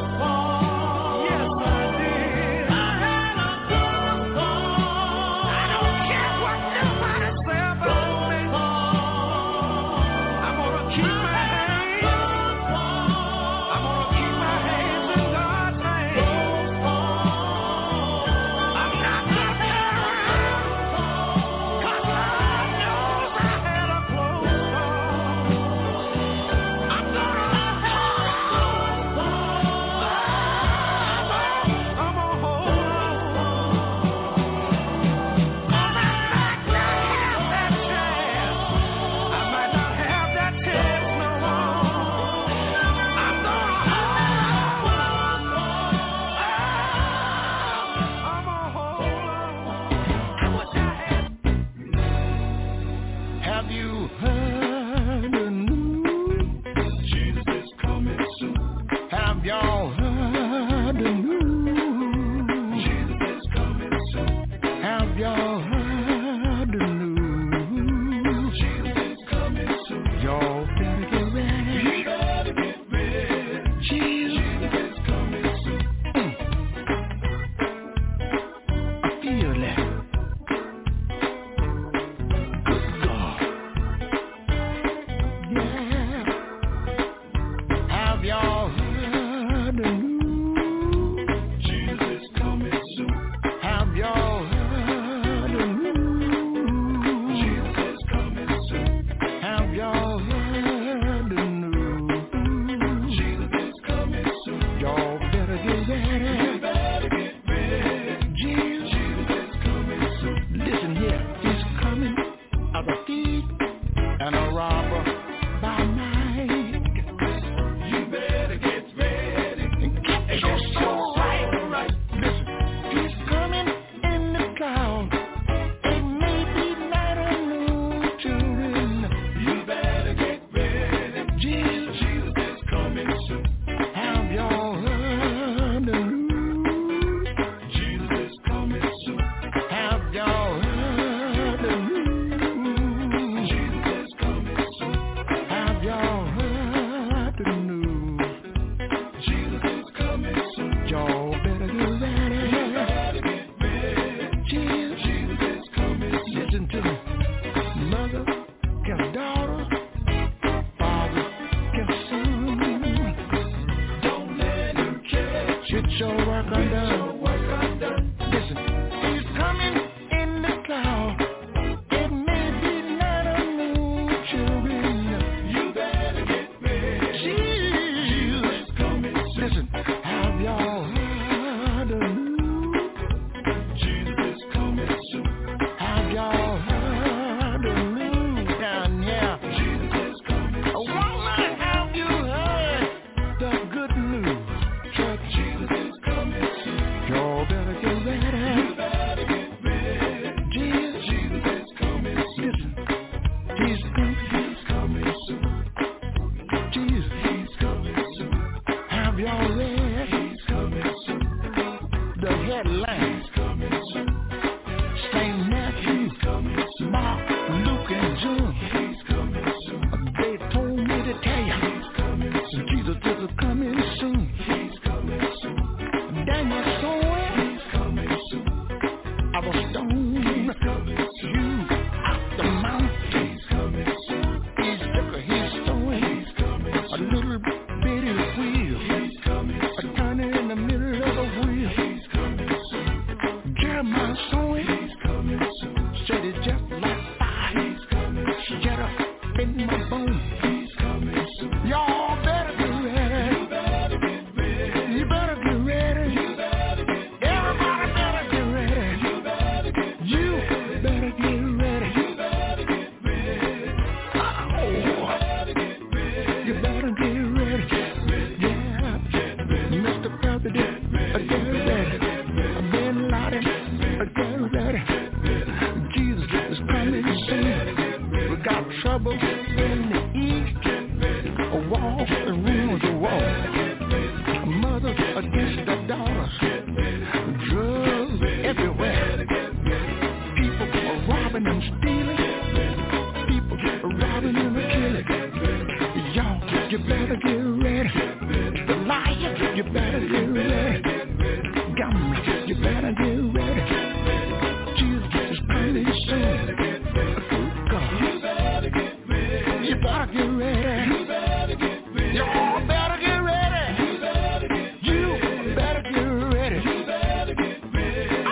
trouble in the east, a war and ruins a war. Mothers against their daughters, drugs everywhere. People are robbing and stealing, people are robbing and killing. Y'all, you better get ready. The liar, you better get ready. Gambler, you better get ready. Jesus is coming soon. God, you better get ready. You better get ready. You better get ready. Y'all better get ready. You better get ready. You better get ready. You better get ready. Oh,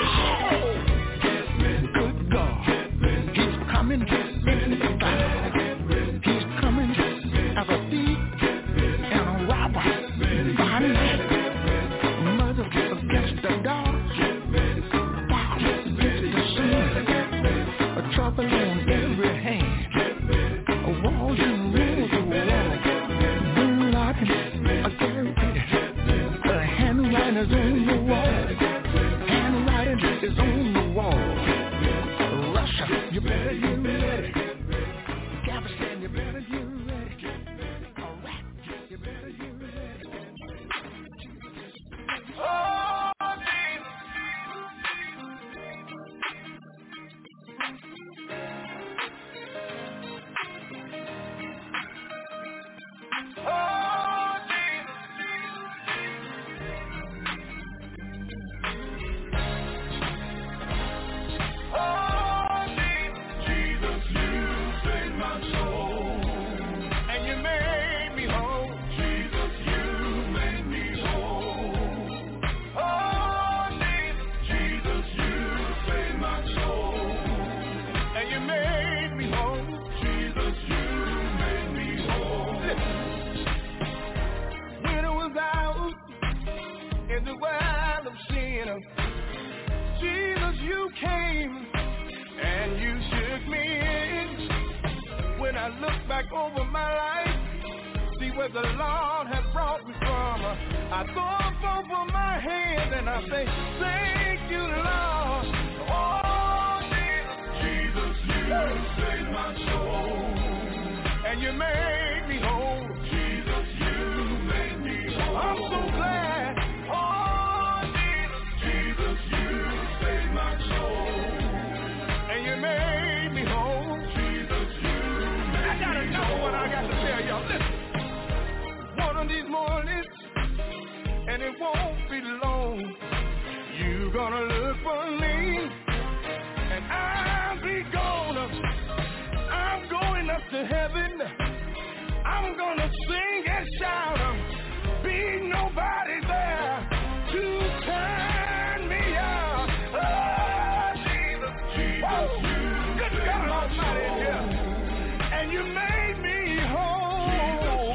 good God, He's coming in the sky. He's coming as a thief and a robber by night. Mother against the daughters, father against the son. A trouble on every hand, a walls and rules of war. Boom locking, a guarantee. The handwriting is on the wall. Handwriting is on the wall. Russia, you better get ready. Afghanistan, you better get ready. Iraq, you better get ready. Oh, Jesus. Oh, Jesus. Oh, Jesus. Jesus, you saved my soul. And you made me whole. Jesus, you made me whole. Oh, Jesus. Jesus, you saved my soul. And you made me whole. Jesus, you made me whole. When I was out in the world of sin, Jesus, you came and you took me in. When I look back over my life, see where the Lord has brought me from, I throw up over my hands and I say, thank you, Lord. Oh, Jesus, Jesus, you saved my soul. And you made me whole. Jesus, you made me whole. I'm so glad. Oh, Jesus, Jesus, you saved my soul. And you made me whole. Jesus, you made I gotta know what I got to tell y'all. Listen. One of these mornings, and it won't be long, you gonna look for me, and I'll be gone. I'm going up to heaven. I'm gonna sing and shout. Be nobody there to turn me out. Oh, Jesus, Jesus, good God Almighty, yeah. And you made me whole.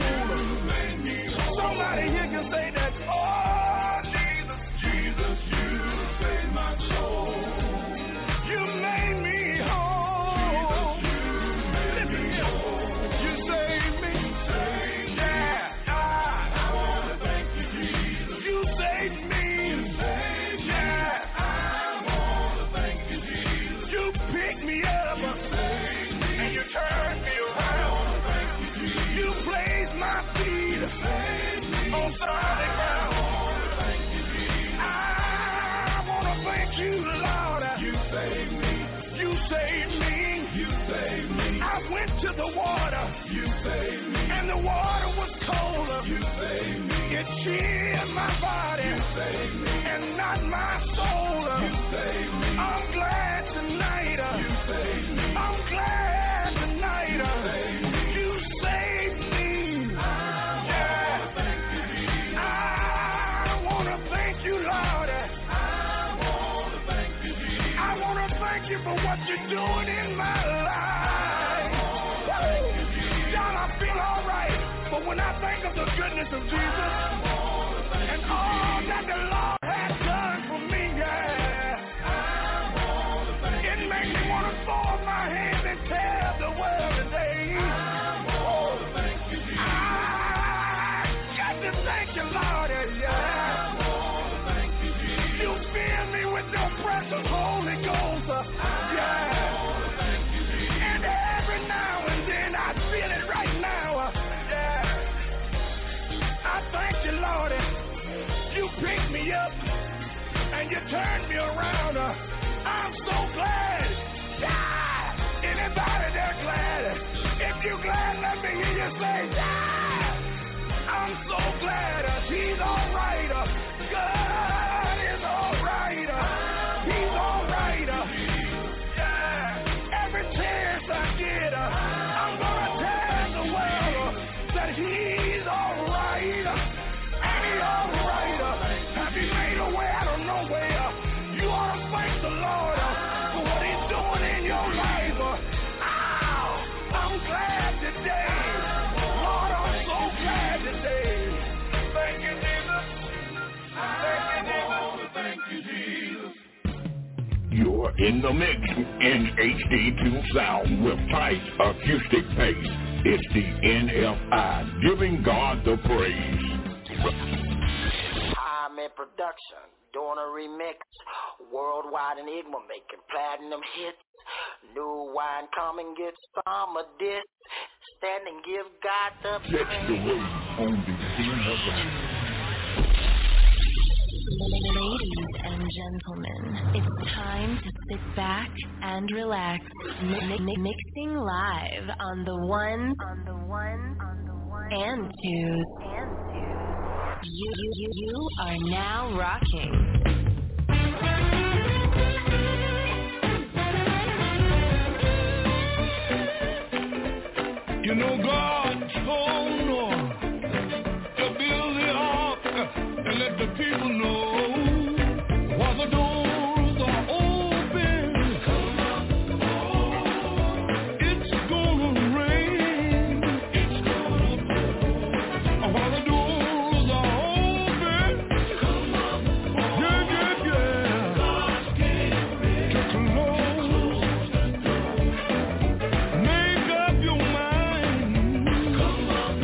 Somebody here can say that. Oh, Jesus, Jesus, you saved my soul. You made me whole. Listen here. You saved me. Yeah. I, I want to thank you, Jesus. You saved me. Yeah. I want to thank you, Jesus. You picked me up. And you turned me around. You placed my feet on solid ground. I want to thank you, Lord. You saved me. You saved me. You saved me. I went to the water. You saved me. And the water was cold. You saved me. It chilled my body. You saved me. And not my soul. You saved me. I'm glad tonight. You saved me. I'm glad tonight. You saved me. You saved me. Yeah. I want to thank you, Lord. I want to thank you, Jesus. I want to thank you for what you're doing in my life. Y'all, I feel all right. But when I think of the goodness of Jesus and all that the Lord has done for me, yeah, it makes me want to throw up my hands and tell the world today. I got to thank you, Lord, yeah. You fill me with your precious Holy Ghost, yeah. And every now and then In the mix in H D two sound with tight acoustic bass. It's the N F I, giving God the praise. I'm in production, doing a remix. Worldwide Enigma making platinum hits. New wine, come and get some of this. Stand and give God the praise. Catch the wave on the N F I. Ladies and gentlemen, it's time to sit back and relax. Mi- mi- mixing live on the one, on the one, on the one, and twos, and twos. You, you, you, you are now rocking. You know God told Noah to build the ark and let the people know while the doors are open. It's gonna rain. It's gonna pour. While the doors are open. Yeah, yeah, yeah. God's getting ready to close. Make up your mind.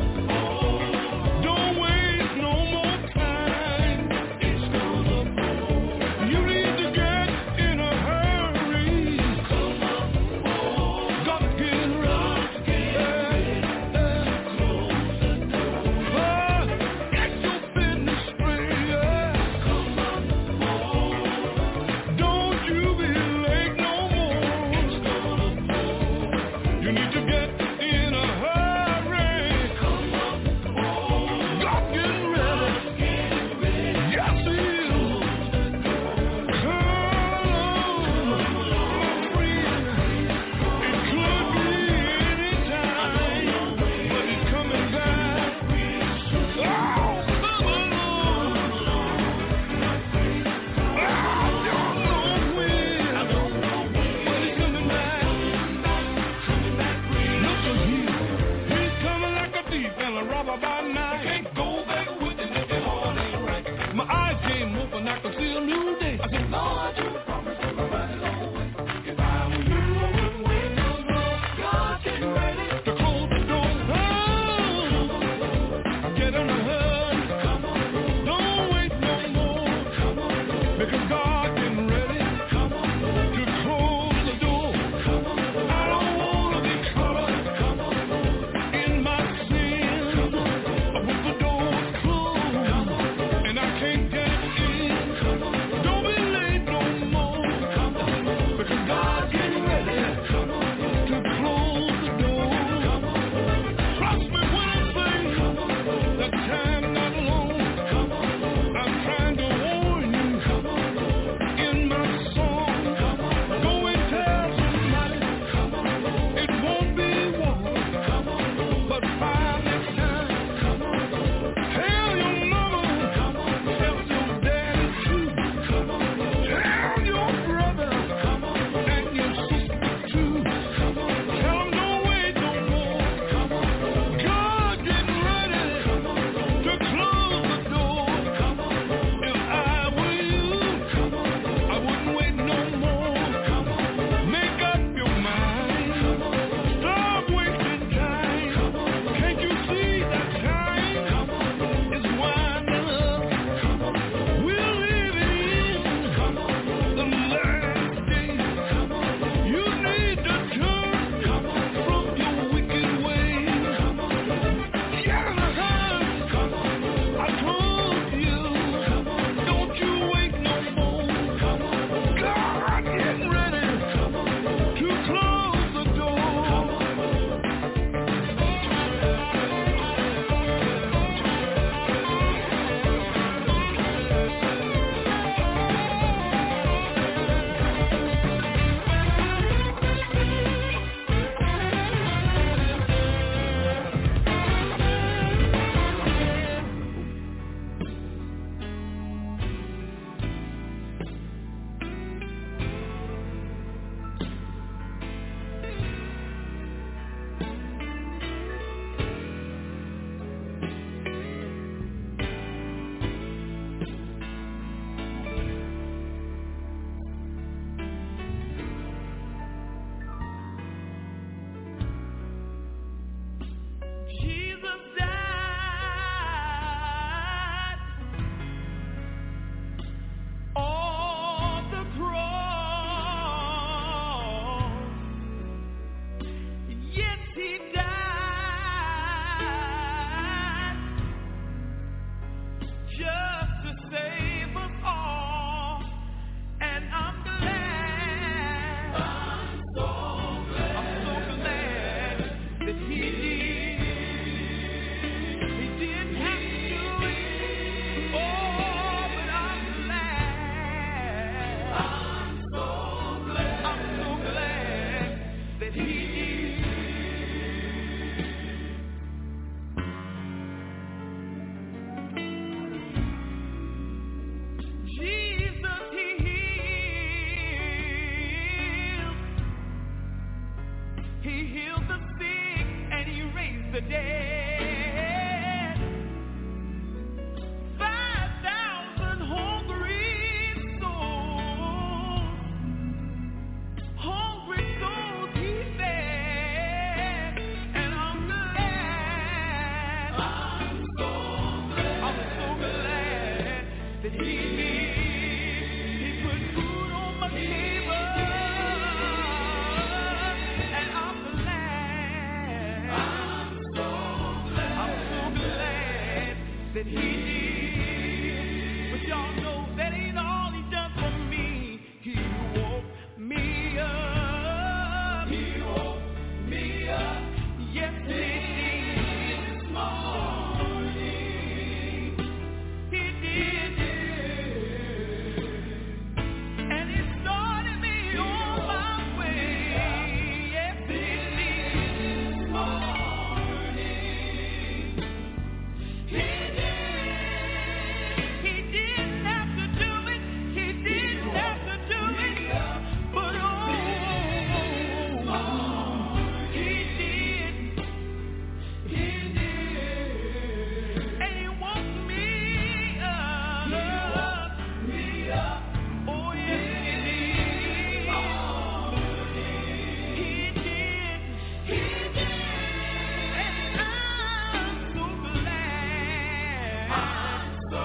that he did. Jesus, he healed. He healed the sick and he raised the dead. Five thousand hungry souls, hungry souls he fed, and I'm glad, I'm so glad, I'm so glad that he he put food on my table, and I'm glad, I'm so glad, I'm so glad that he did. But y'all know that ain't all he done for me. He woke me up. He woke me up. Yes, he did. This morning. He did. And he started me on my way. Yes, he did. This morning. He did. He didn't have to do it. He didn't have to do it. But oh, he did. He did. And he woke me up. Me up. Oh yes, he did. He did. He did. And I'm so glad. I'm so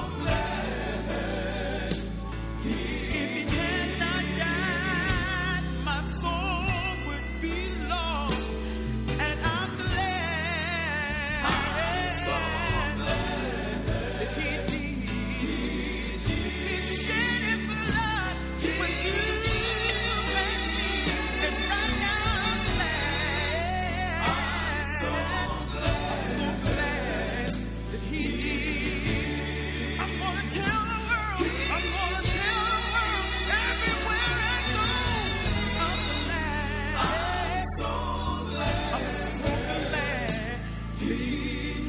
glad. If he had not died, my soul would be lost. And I'm glad. I'm so glad that he did. He shed his blood for you and me. And right now I'm glad. I'm so glad, so glad that he did. I'm gonna tell the world. I'm gonna tell the world everywhere I go. I'm glad. I'm so glad. I'm so glad he did.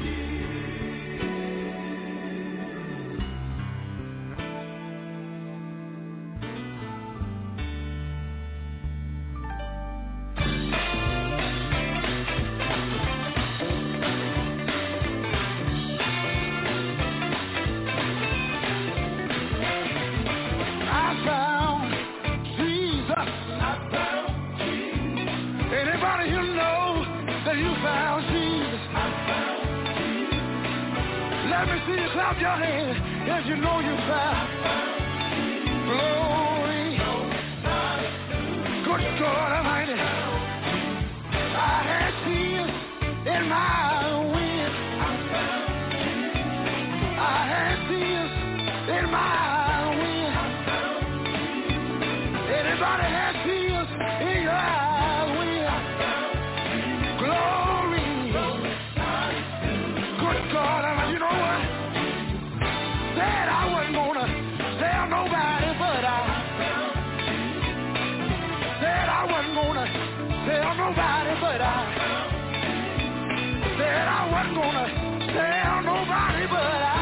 I found Jesus. I found Jesus. Anybody you know that you found Jesus? I found Jesus. Let me see you clap your hands if you know you found glory. Good God Almighty. I had tears in my wind. I had tears in my wind. Anybody had tears in your eyes? Wind. Glory. Good God Almighty. You know what? Said I wasn't gonna tell nobody, but I said I wasn't gonna tell nobody, but I said I wasn't gonna tell nobody, but I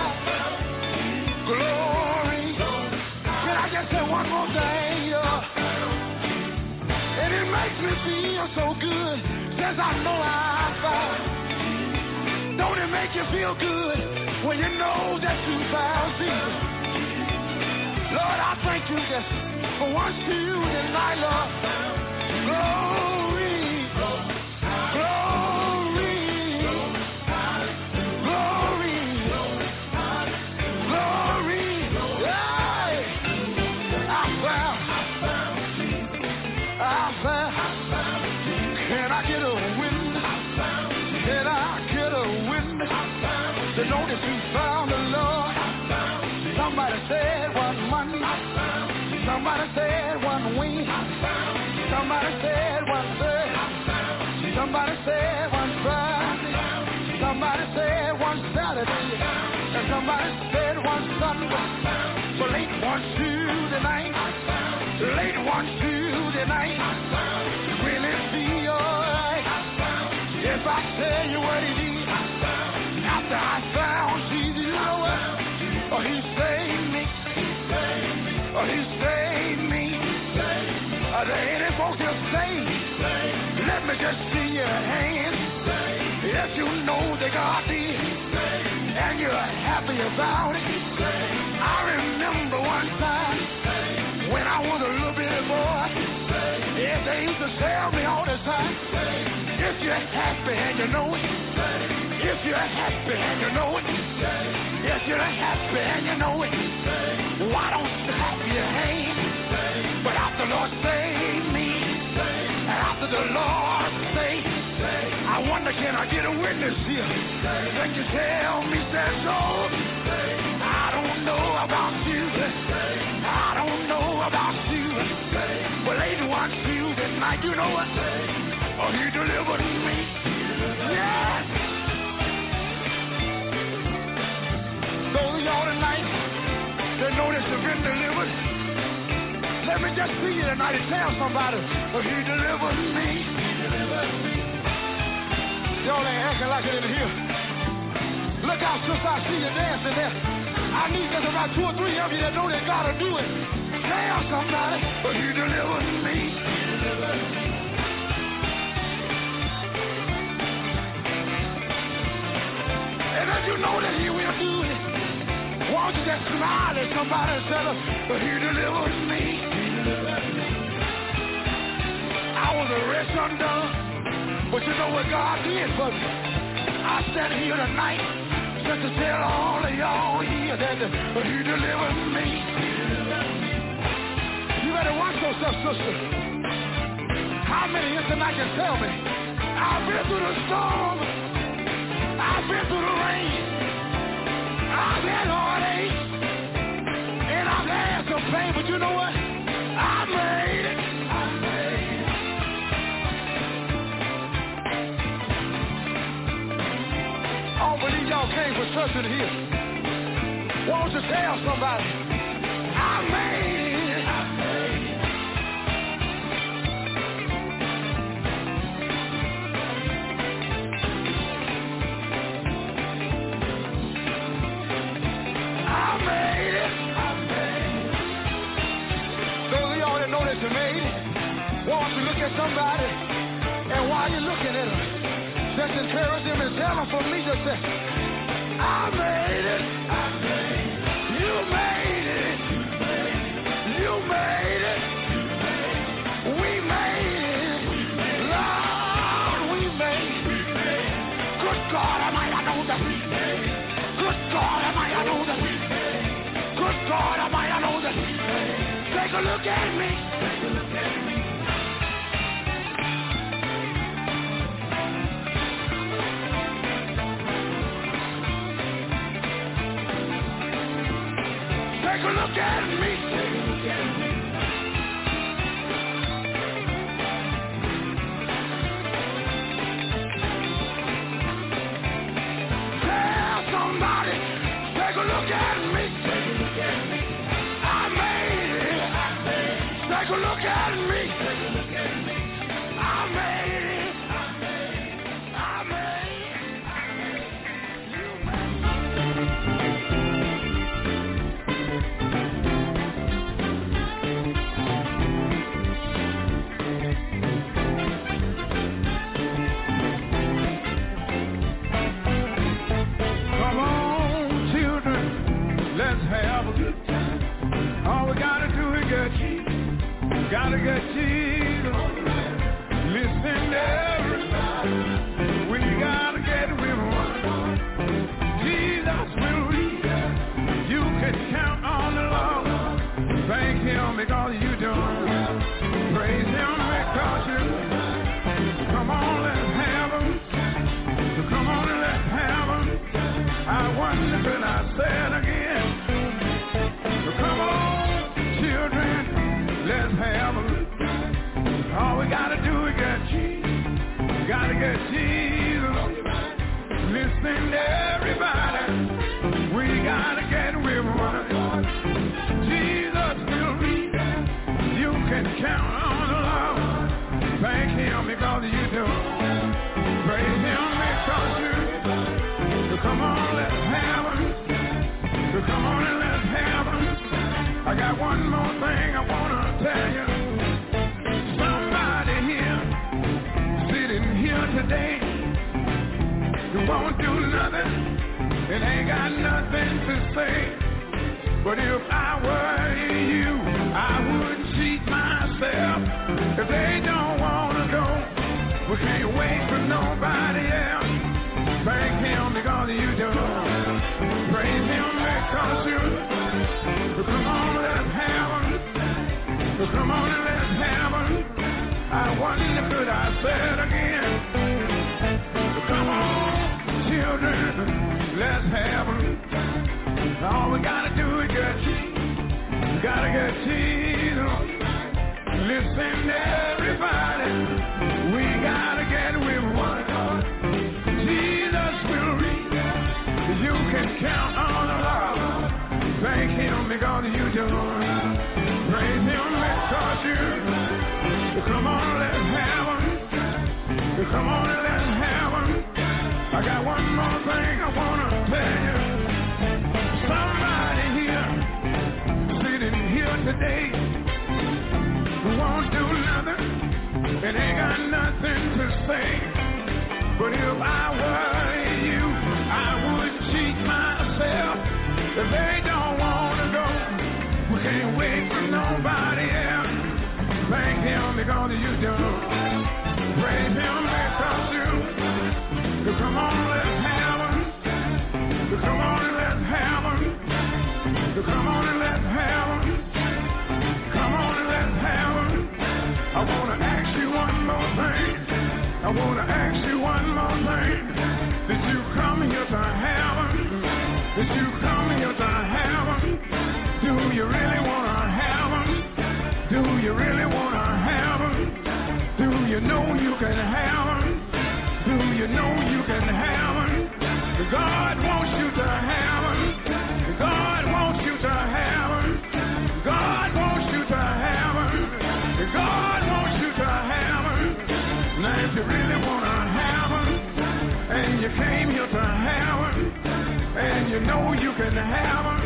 glory. Can I just say one more thing, y'all? And it makes me feel so good since I know how I found. Don't it make you feel good when you know that you found Jesus? Lord, I thank you just for one Tuesday night, Lord. Glory, glory, glory, glory. Hey, I found, I found. Can I get a witness? Can I get a witness? Say, don't if you found the Lord. Somebody said one Monday. Somebody said one week. Somebody said one Thursday. Somebody said one Friday. Somebody said one Saturday. And somebody said one Sunday. So late one Tuesday night. Late one Tuesday night. Really feel me just see your hands. If you know that God did, and you're happy about it. I remember one time when I was a little bitty boy. Yes, they used to tell me all the time, if you're happy and you know it, if you're happy and you know it, if you're happy and you know it, why don't you clap your hands? But after the Lord saved me, and after the Lord saved, I wonder, can I get a witness here? Can you tell me that so? I don't know about you. I don't know about you. But lady wants you tonight. You know what? Oh, he delivered me. Yes. Those of y'all tonight that know that you've been delivered, let me just see you tonight and tell somebody, oh, he delivered me. He delivered me. Y'all ain't acting like it in here. Look out, sister, I see you dancing there. I need just about two or three of you that know that God will do it. Tell somebody, but he delivered me. He delivered me. And if you know that he will do it, won't you just smile at somebody and tell them, but he delivered me. He delivered me. I was a wretch undone. But you know what God did for me? I stand here tonight just to tell all of y'all here that uh, he delivered me. You better watch yourself, sister. How many here tonight can tell me? I've been through the storm. I've been through the rain. I've had heartache. And I've had some pain. But you know what? I made it. I made it. I don't believe y'all came for church in here. Why don't you tell somebody, I made it. I made it. I made it. I made it. Those of y'all that know that you made it, why don't you look at somebody, and while you're looking at them, just encourage him and tell him for me to say, I made it. I made it. You made it. You made it. We made it. Lord, we made it. Good God, am I know that we made it. Good God, am I know that we made it. Good God, am I know that we made it. Take a look at me. Take a look at me. Take a look at me. Take a look at me. Tell somebody. Take a look at me. Take a look at me. I made it. I made it. Take a look at me. Take a look at me. I made it. I made it. I made it. I made it. You made it. Gotta get Jesus. Listen, everybody. We gotta get with one. Jesus will lead us. You can count on the Lord. Thank him because you do. Praise him because you. Come on, let's have him. So come on and let's have him. I wonder could I say it again. So come on, children. Let's have a look. All we gotta do is get Jesus. We gotta get Jesus. Listen, everybody. We gotta get with one. Jesus will lead us. You can count on the Lord. Thank him because you do. Praise him because you. So come on, let's have him. So come on and let's have him. I got one more thing I wanna tell you. Somebody here, see today who won't do nothing and ain't got nothing to say. But if I were you, I wouldn't cheat myself. If they don't want to go, we can't wait for nobody else. Thank him because you do. Praise him because you. Come on, let's have him. Come on and let's have him. I wonder could I say it again. Come on, children, let's have them. All we gotta do is get cheese. Gotta get cheese. Listen, everybody, we gotta get with one. Jesus will read. You can count on the Lord. Thank him because you do. Praise him because you. Come on, let's have them. Come on and let's have them. I got one more thing I want to tell you. Somebody here, sitting here today, who won't do nothing and ain't got nothing to say. But if I were you, I would cheat myself. If they don't want to go, we can't wait for nobody else. Thank him because you do. Praise him because you. Come on, let's have him. Come on and let's have him. Come on and let's have him. Come on and let's have him. I want to ask you one more thing. I want to ask you one more thing. Did you come here to have him? Did you come here to have him? Do you really want to have him? Do you really want to have him? Do you know you can have him? Do you know you can have him? God wants you to have him. God wants you to have him. God wants you to have him. God wants you to have him. Now if you really want to have him, and you came here to have him, and you know you can have him,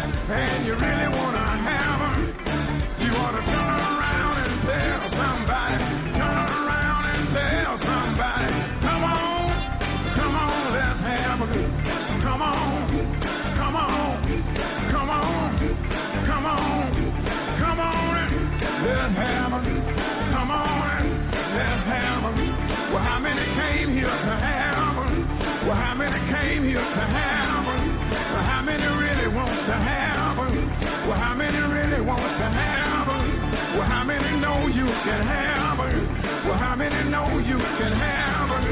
and you really want to have him, you ought to turn around and tell somebody. Turn around and tell somebody. Come on, come on, let's have him. Come on, come on, come on, come on, come on, let's have him. Come on, let's have him. Well, how many came here to have him? Well, how many came here to have him? Well, how many really want to have him? Well, how many really want to have him? Well, how many know you can have him? Well, how many know you can have him?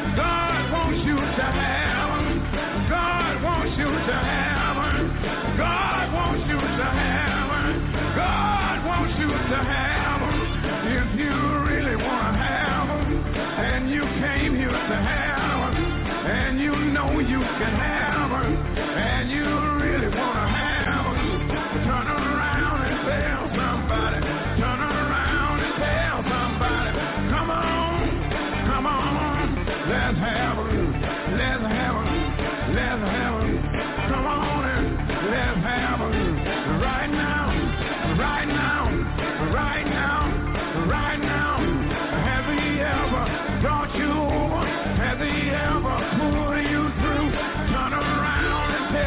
God wants you to have him. God wants you to have him. God wants you to have him. God wants you to have him. If you really want to have him, and you came here to have him, and you know you can have him, and you really want to have him, turn around and tell somebody. Turn around and tell somebody. Come on, come on, let's have him. Let's have him. Let's have him. Come on and let's have him. Right now, right now, right now, right now. Has he ever brought you over? Has he ever pulled you through? Turn around and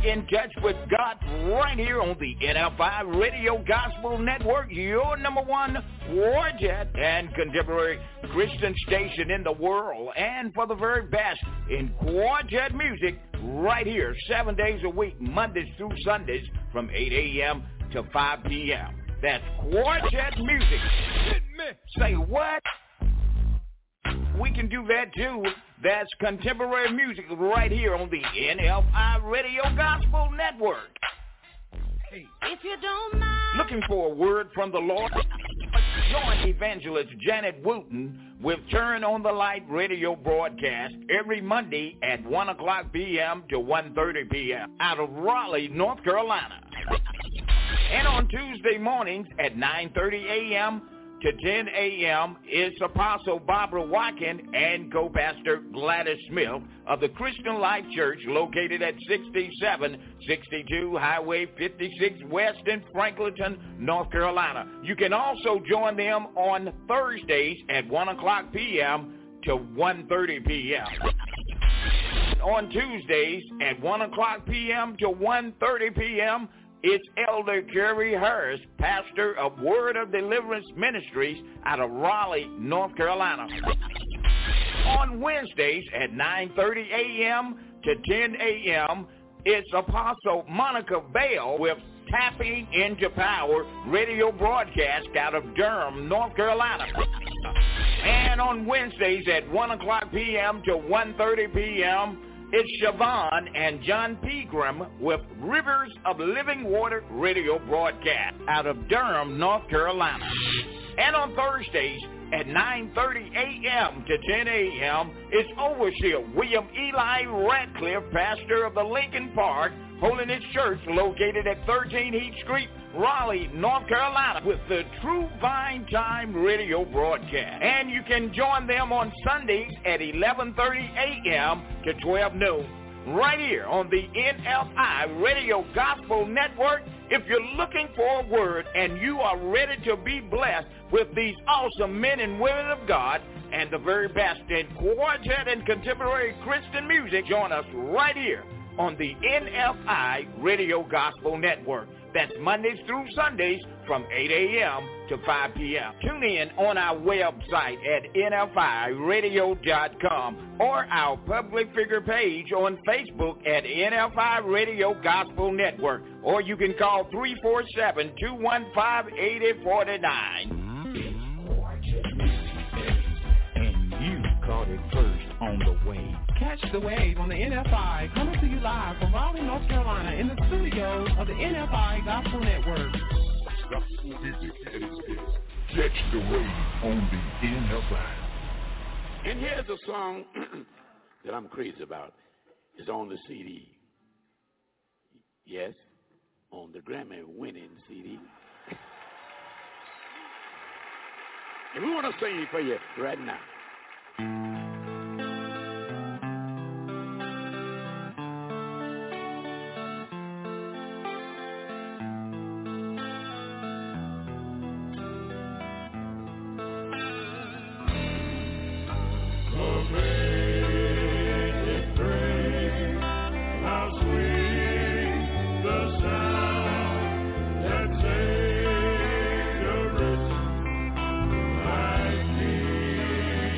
in touch with God right here on the N F I Radio Gospel Network, your number one warjet and contemporary Christian station in the world, and for the very best in quartet music right here, seven days a week, Mondays through Sundays from eight a.m. to five p.m. That's quartet music. Say what? We can do that too. That's contemporary music right here on the N F I Radio Gospel Network. Hey. If you don't mind. Looking for a word from the Lord? Join evangelist Janet Wooten with Turn on the Light radio broadcast every Monday at one o'clock p.m. to one thirty p.m. out of Raleigh, North Carolina. And on Tuesday mornings at nine thirty a.m. to ten a.m. is Apostle Barbara Watkins and co-pastor Gladys Smith of the Christian Life Church located at sixty-seven sixty-two Highway fifty-six West in Franklinton, North Carolina. You can also join them on Thursdays at one o'clock p.m. to one thirty p.m. On Tuesdays at one o'clock p.m. to one thirty p.m., it's Elder Kerry Harris, pastor of Word of Deliverance Ministries out of Raleigh, North Carolina. On Wednesdays at nine thirty a.m. to ten a.m., it's Apostle Monica Bell with Tapping into Power radio broadcast out of Durham, North Carolina. And on Wednesdays at one o'clock p.m. to one thirty p.m., it's Siobhan and John Pegram with Rivers of Living Water radio broadcast out of Durham, North Carolina. And on Thursdays at nine thirty a.m. to ten a.m., it's Overseer William Eli Radcliffe, pastor of the Lincoln Park Holiness Church located at thirteen Heat Street, Raleigh, North Carolina, with the True Vine Time radio broadcast. And you can join them on Sundays at eleven thirty a.m. to twelve noon, right here on the N F I Radio Gospel Network. If you're looking for a word and you are ready to be blessed with these awesome men and women of God and the very best in quartet and contemporary Christian music, join us right here on the N F I Radio Gospel Network. That's Mondays through Sundays from eight a.m. to five p.m. Tune in on our website at N F I radio dot com or our public figure page on Facebook at N F I Radio Gospel Network, or you can call three four seven, two one five, eight zero four nine. And you caught it first on the wave. Catch the wave on the N F I, coming to you live from Raleigh, North Carolina, in the studios of the N F I Gospel Network. Catch the wave on the N F I. And here's a song that I'm crazy about. It's on the C D. Yes, on the Grammy-winning C D. And we want to sing it for you right now. Thank you.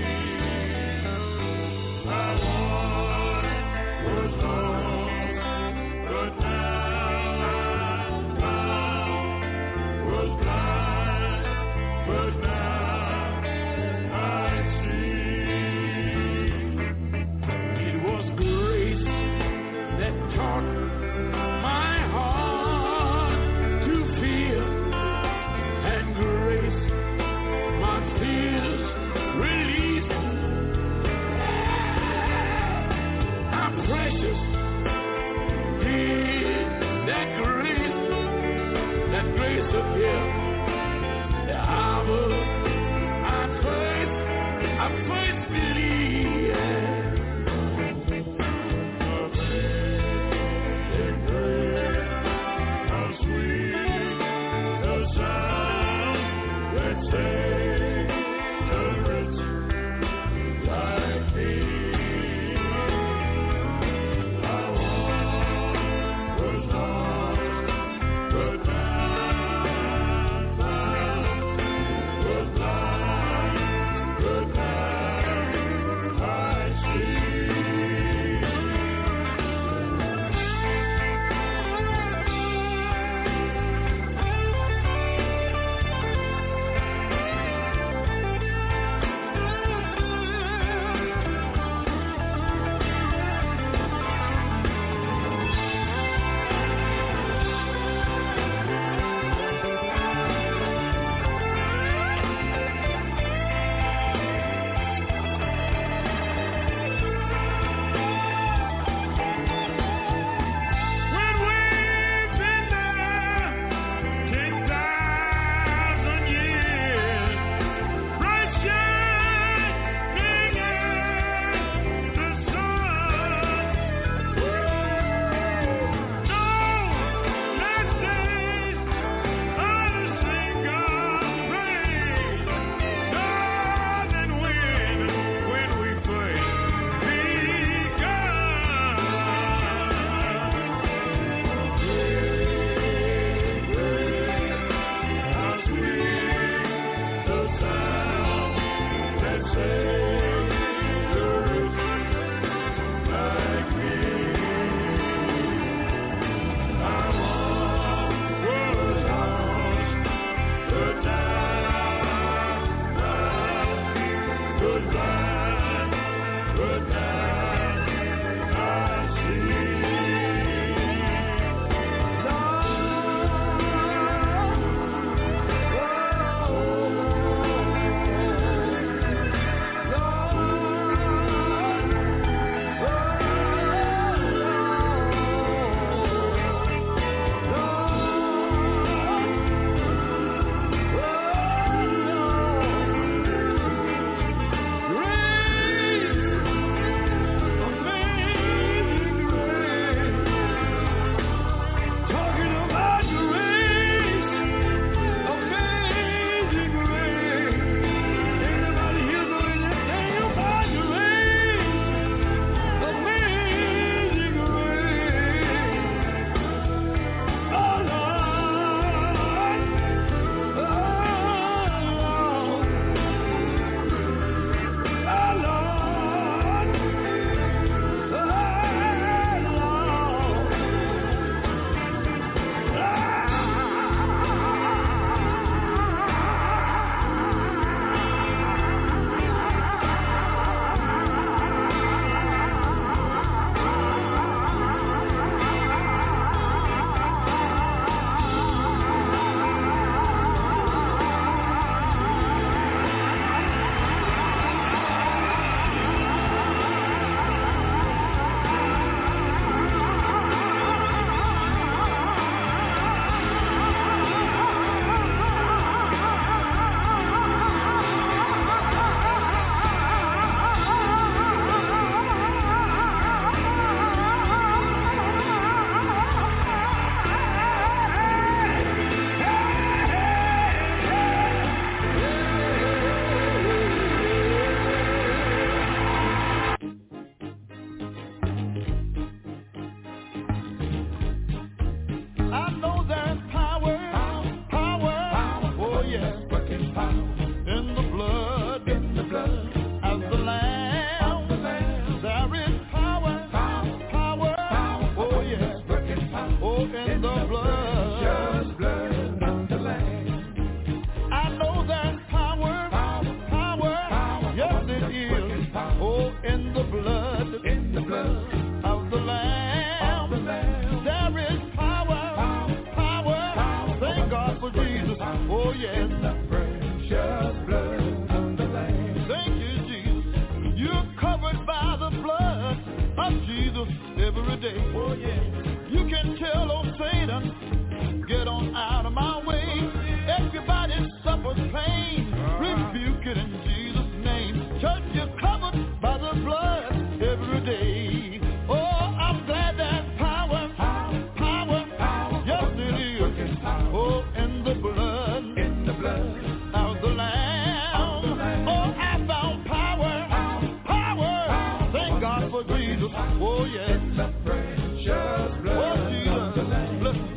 in the blood, in the blood of the Lamb, of the Lamb. There is power, power, power, power. Thank God for Jesus. Oh yes, in the precious blood of the Lamb. Thank you, Jesus. You're covered by the blood of Jesus every day. Oh yeah. You can tell, oh Satan, get on out of my way. Everybody suffers pain. Rebuke it in Jesus' name. Church, you're covered by the blood every day. Oh, I'm glad that power, power, power, power. Yes, it is. Oh, in the blood, in the blood of the Lamb. Oh, I found power, power, power. Thank God for Jesus. Oh, yes. The precious blood. Oh, Jesus. Listen.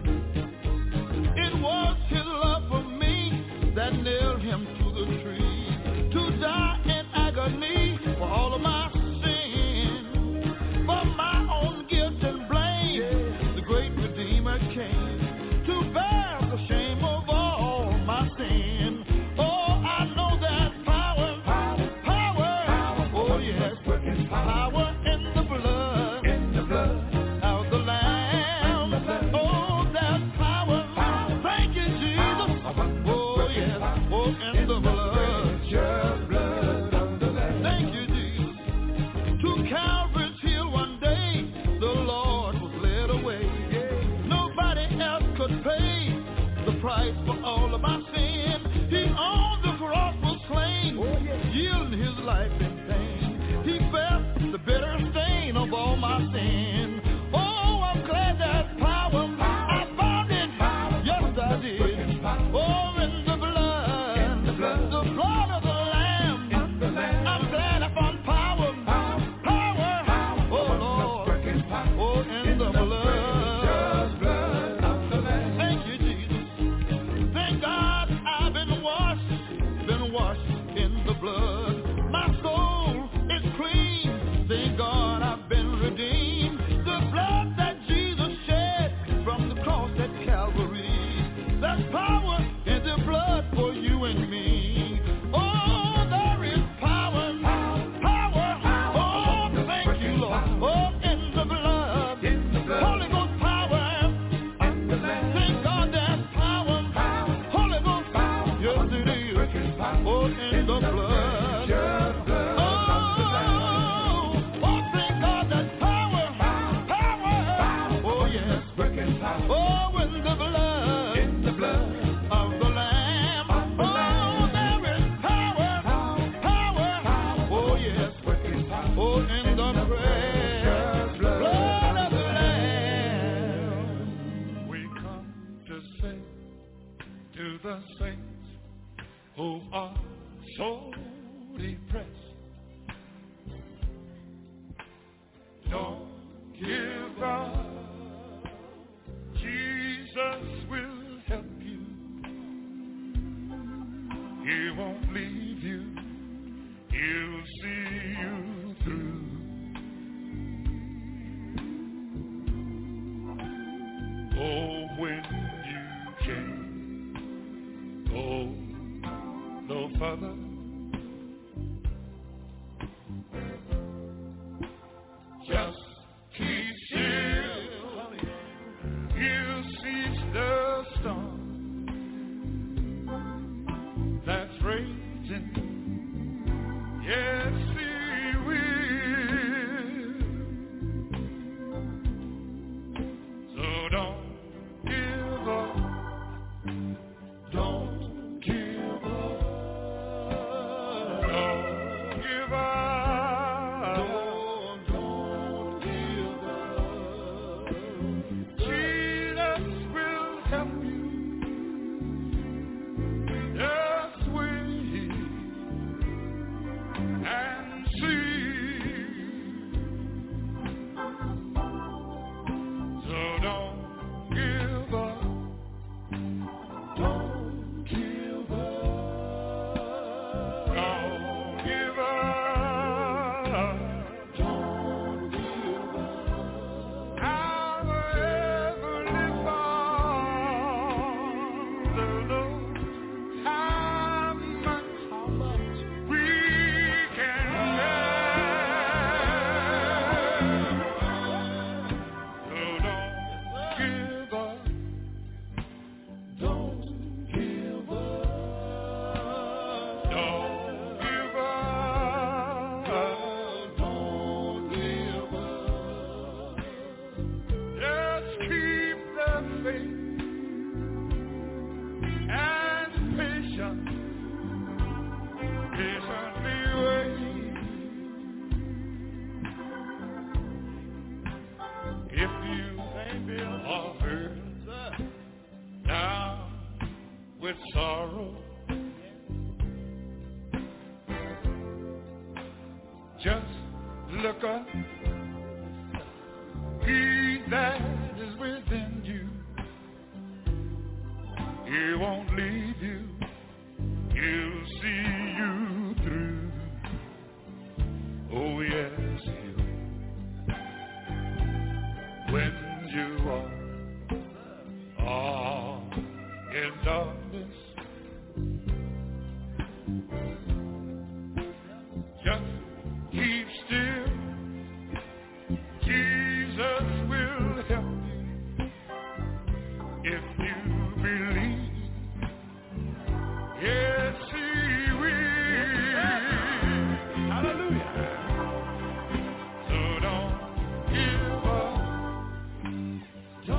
It was his love for me that nailed him to the tree, to die in agony for all of my sin, for my own guilt and blame. The great Redeemer came to bear the shame of all my sin. Oh, I know that power, power, power. Oh yes, power in the blood, in the blood of the Lamb. Oh, that power. Thank you, Jesus. Oh yes, oh in the blood, blood of the Lamb. Thank you, Jesus. To Calvary's hill one day, the Lord was led away. Nobody else could pay the price for all of my sin. He on the cross was slain, yielding his life in pain. He felt the bitter stain of all my sin. Oh, I'm glad that power, I found it. Yes, I did. Oh, in the blood, the blood of the Lamb. I'm glad I found power, power. Oh, Lord. Oh, in the blood. Thank you, Jesus. Thank God I've been washed, been washed in the blood. My soul is clean. Thank God I've been redeemed. The blood that Jesus shed from the cross at Calvary. There's power in the blood for you and me. Oh, there is power, power. Oh, thank you, Lord. Oh, in the blood, Holy Ghost power. Thank God there's power, Holy Ghost. Yes, it is. Oh, in the blood. Oh, oh, thank God there's power, power. Oh, yes. Oh, in the blood, in the blood of the Lamb. Oh, there is power, power. Oh, yes. Oh, in the precious blood of the Lamb. We come to sing to the saints who are so depressed. Don't give up. Jesus will help you. He won't leave you. He'll see you through. of earth. Now with sorrow, just look up. He that is within you, he won't leave you. He'll see you through. Oh yes, he'll. When you are all in darkness, just keep still. Jesus will help you if you believe. Yes, he will. Hallelujah. So don't give up. Don't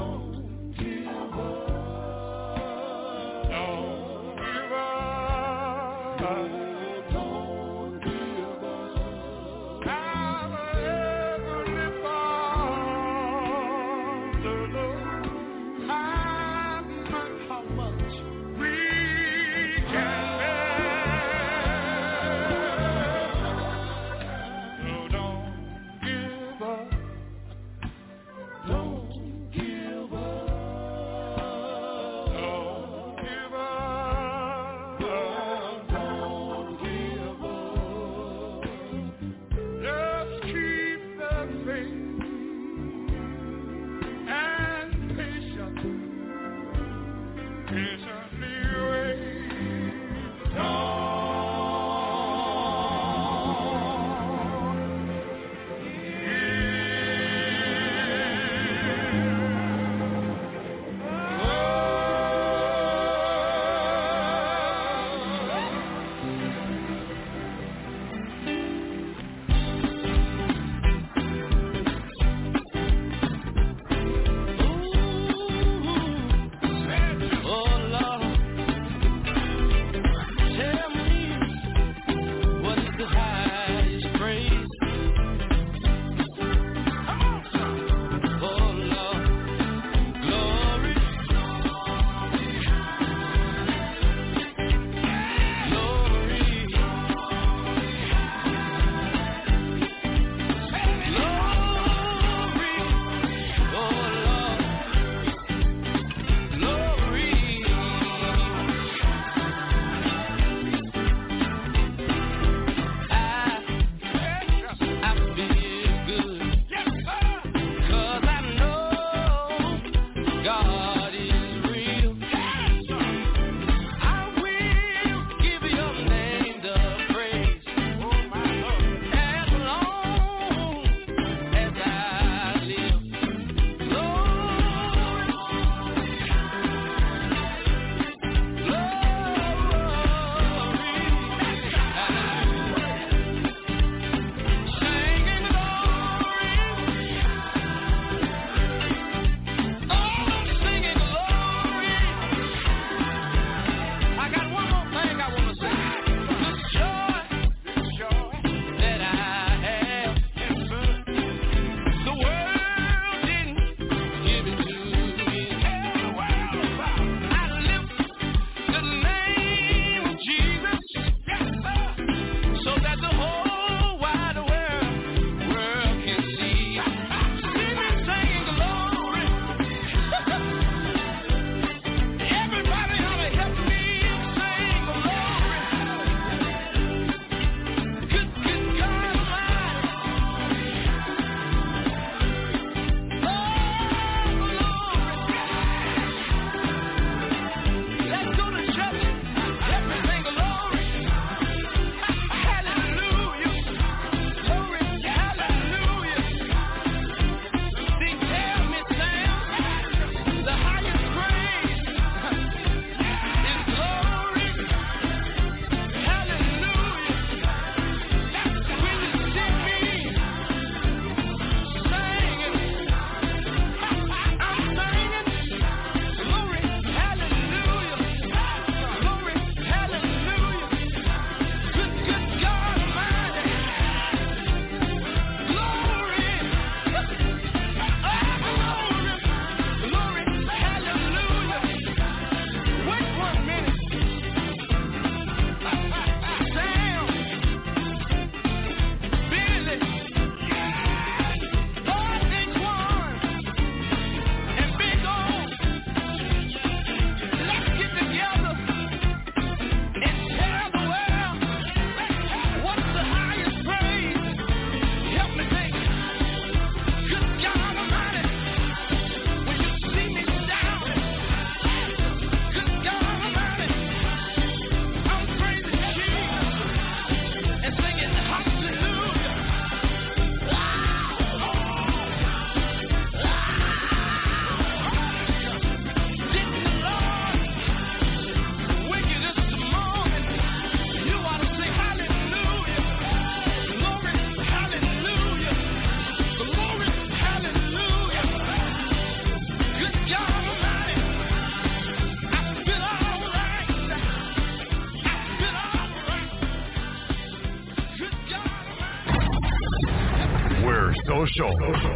Social.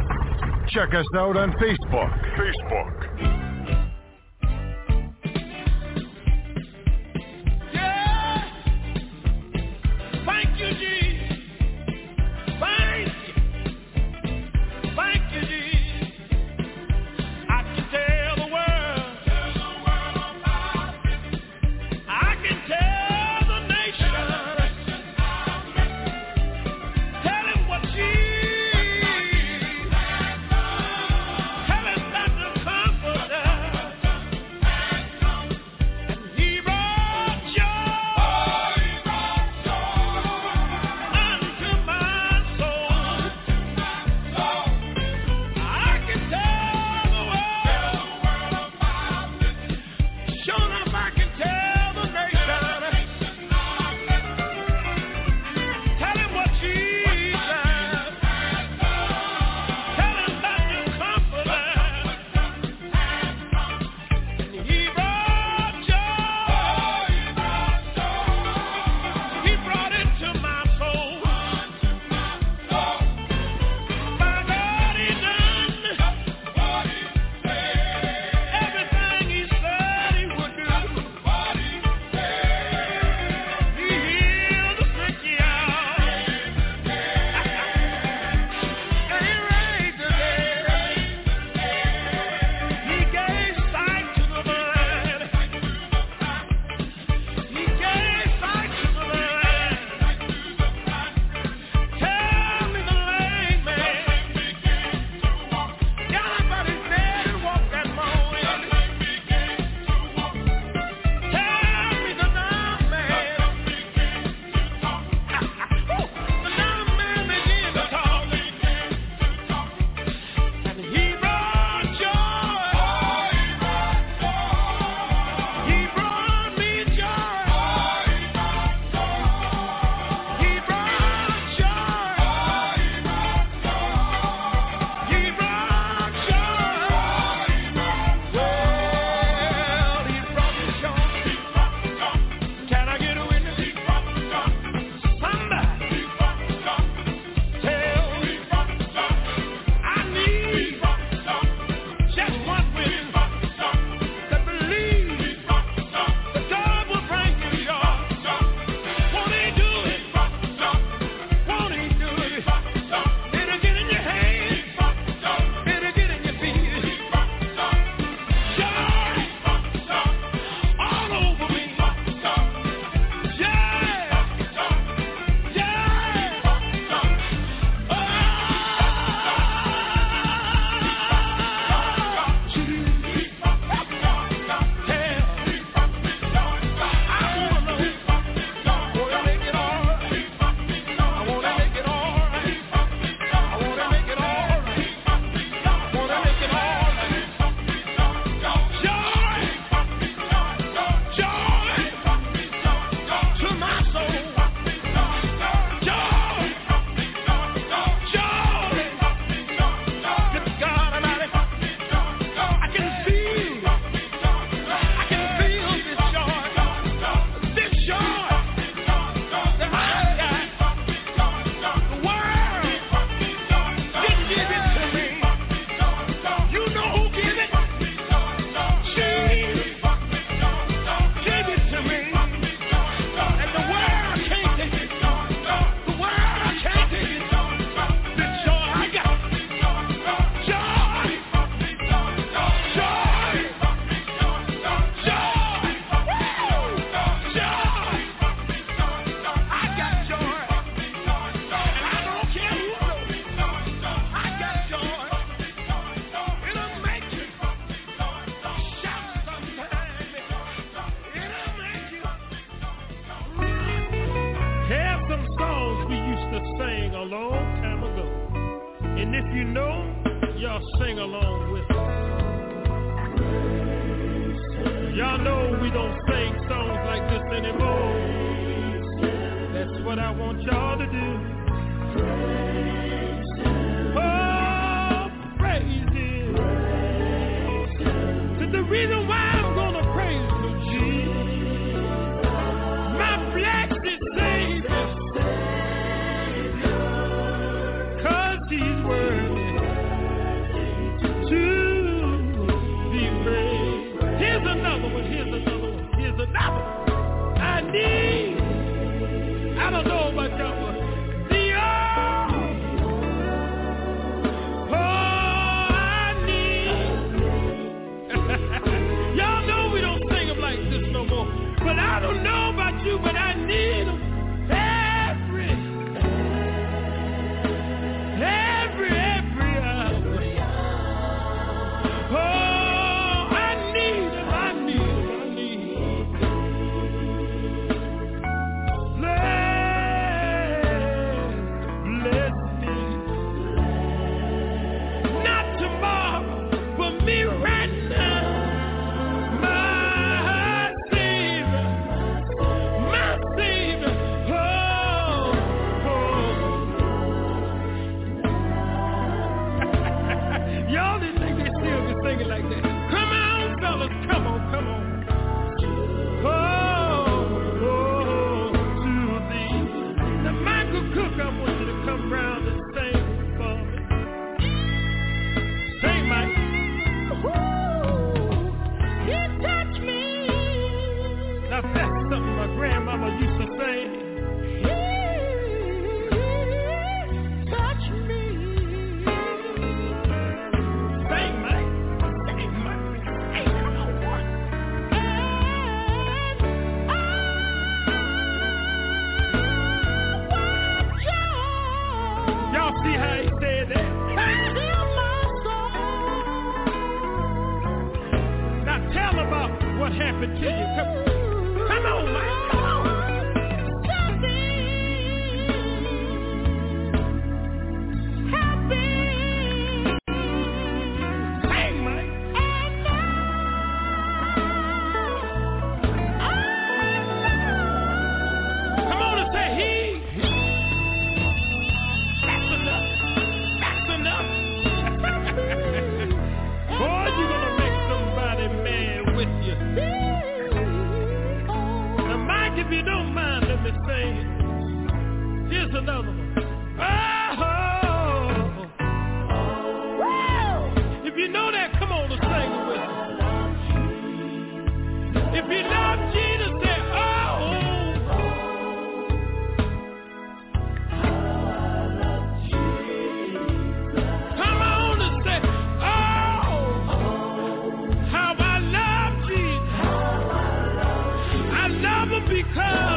Check us out on Facebook. Facebook. He's worthy. it to you. Come, come on, man. Come on. If you don't mind, let me sing. Here's another one. Oh, oh, oh. If you know that, come on and sing it with me. If you love Jesus, say, oh, come on and say, oh, how I love Jesus. I love him because,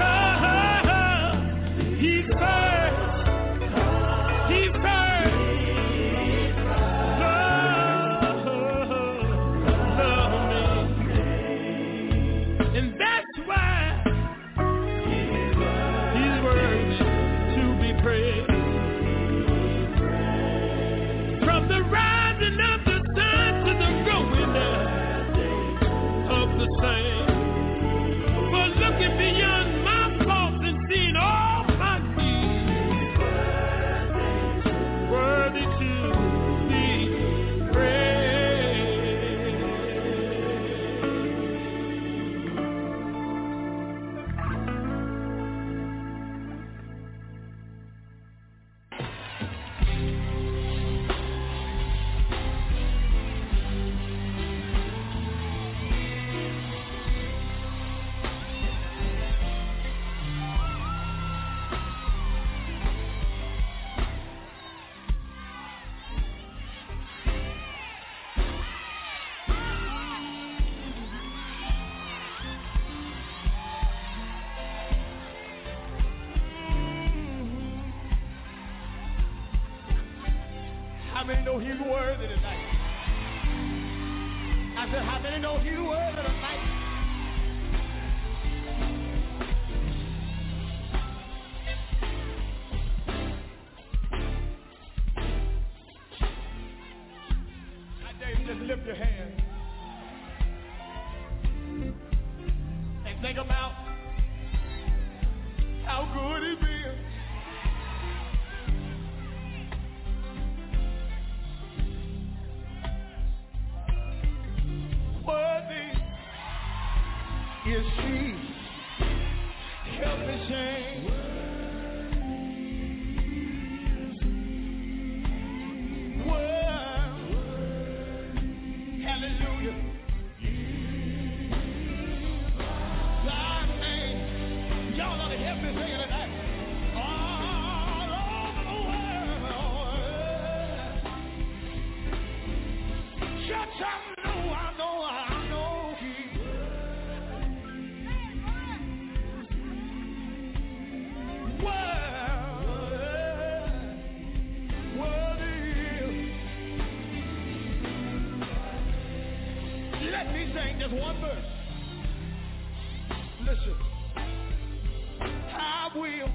because he first, he first loved, loved me. And that's why he's worthy to be praised. From the rising of the sun to the going down of the same. Looking beyond my faults and seeing all my needs, worthy to be praised. How many know he's worthy tonight? I said, how many know he's worthy tonight? I dare you just lift your hand and think about how good he's been. Worthy is she. Help me sing. Word. Hallelujah. God's name. Y'all ought to help me sing it tonight. All over the world. Shut up. I know, I know he well, worthy. Let me sing just one verse. Listen, I will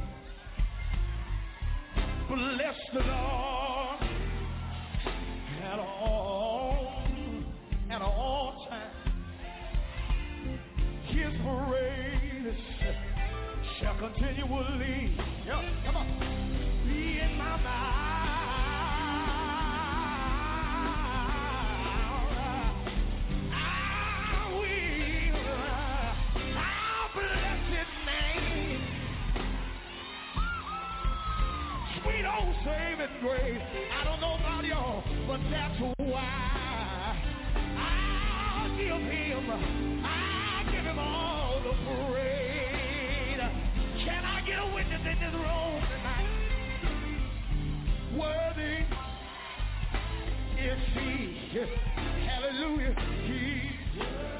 bless the Lord at all. At all times, his praise shall continually, yeah, come on, be in my mouth. I will, I'll bless his name. Sweet old saving grace. I don't know about y'all, but that's why. I'll give him, I'll give him all the praise. Can I get a witness in this room tonight? Worthy is he. Hallelujah. He's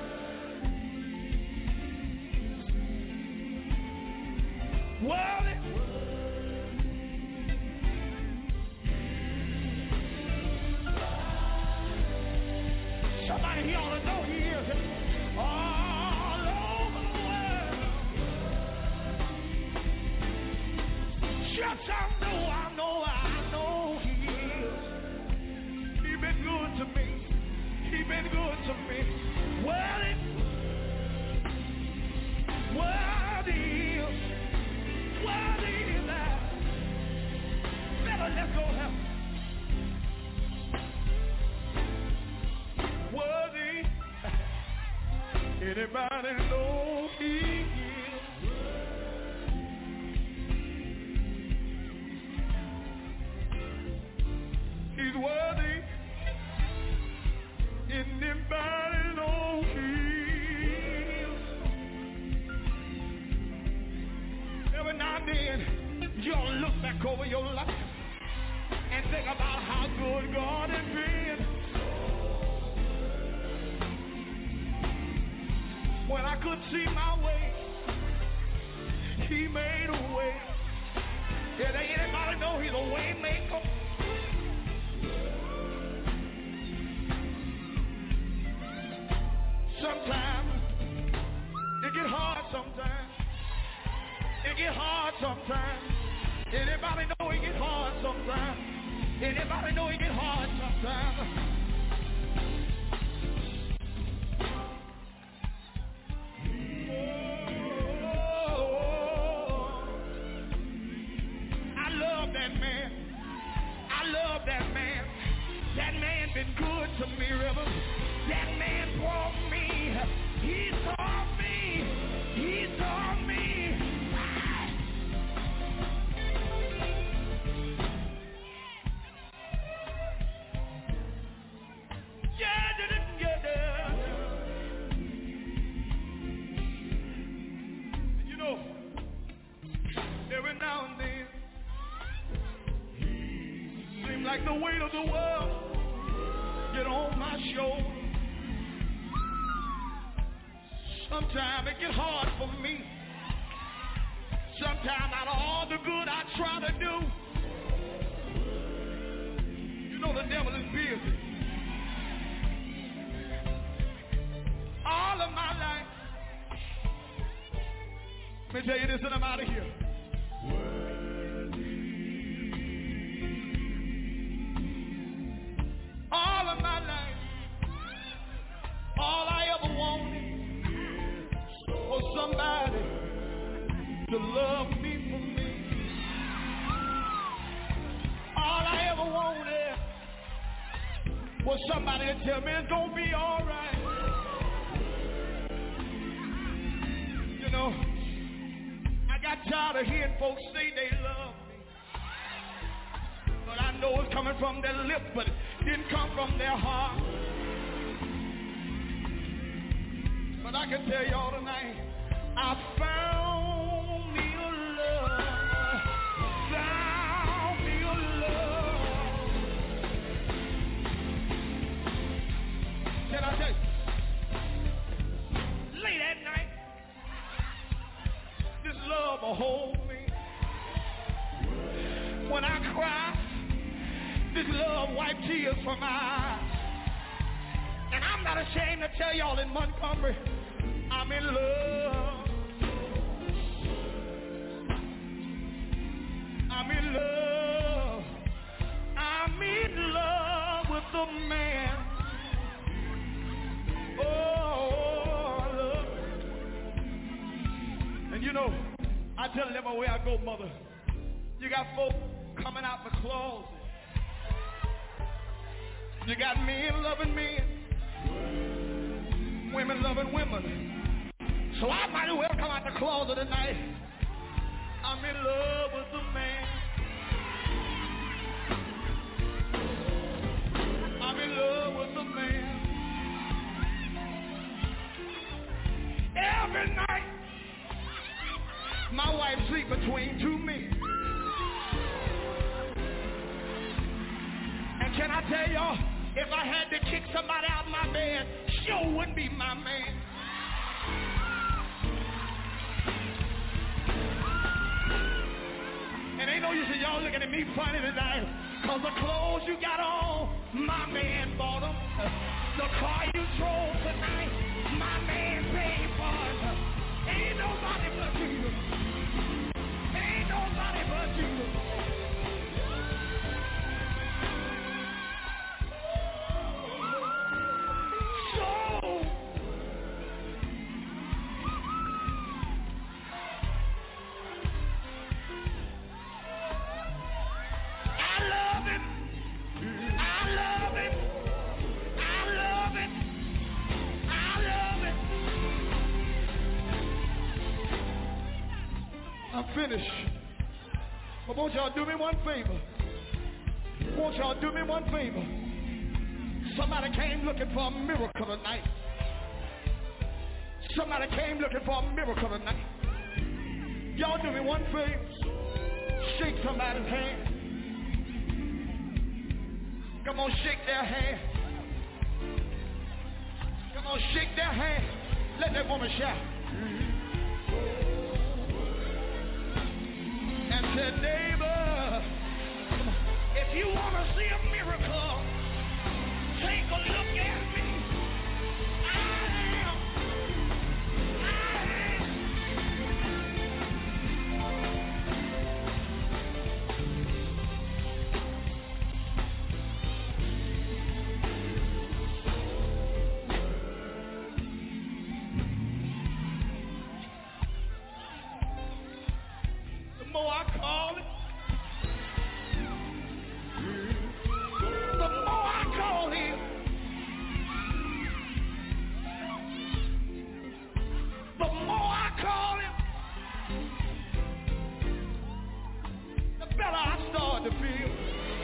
worthy. Somebody here ought to know he is. Oh. Anybody know he is? He's worthy. Anybody know he is? Every now and then, you'll look back over your life and think about how good God has been. When I couldn't see my way, he made a way. Did anybody know he's a way maker? Sometimes it get hard sometimes. It get hard sometimes. Anybody know it get hard sometimes? Anybody know it get hard sometimes? Been good to me, River. That man brought me. He saw me. He saw me. Yeah, didn't get there. You know, every now and then, seems like the weight of the world get on my shoulder. Sometimes it get hard for me. Sometimes out of all the good I try to do, you know the devil is busy. All of my life. Let me tell you this and I'm out of here. All of my life, all I ever wanted was somebody to love me for me. All I ever wanted was somebody to tell me it's gonna be all right. You know, I got tired of hearing folks say they love me. But I know it's coming from their lips, but it didn't come from their heart. But I can tell y'all tonight, I found me a love, found me a love. Can I tell you, late at night, this love will hold me. When I cry, this love wipe tears from my eyes. And I'm not ashamed to tell y'all in Montgomery, I'm in love. I'm in love. I'm in love with the man. Oh, I love. And you know, I tell them everywhere I go, mother, you got folk coming out the closet. You got men loving men, women loving women. So I might as well come out the closet tonight. I'm in love with the man. I'm in love with the man. Every night, my wife sleep between two men. And can I tell y'all, if I had to kick somebody out of my bed, sure wouldn't be my man. And ain't no use in y'all looking at me funny tonight, cause the clothes you got on, my man bought them. The car you drove tonight, my man paid for it. Ain't nobody but you. Ain't nobody but you. I love it. finish. But won't y'all do me one favor? Won't y'all do me one favor? Somebody came looking for a miracle tonight. Somebody came looking for a miracle tonight. Y'all do me one favor. Shake somebody's hand. Come on, shake their hand. Come on, shake their hand. Let that woman shout. And say, neighbor, if you want to see a miracle, take a look at me. I am. I am. The more I call it, the more I call him, the more I call him, the better I start to feel.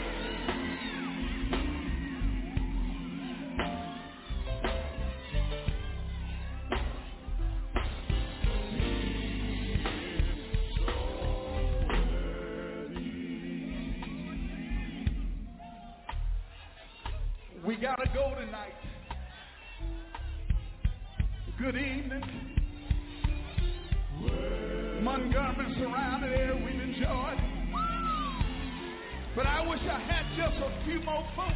We gotta go tonight. Good evening. Montgomery surrounded area we've enjoyed. But I wish I had just a few more folks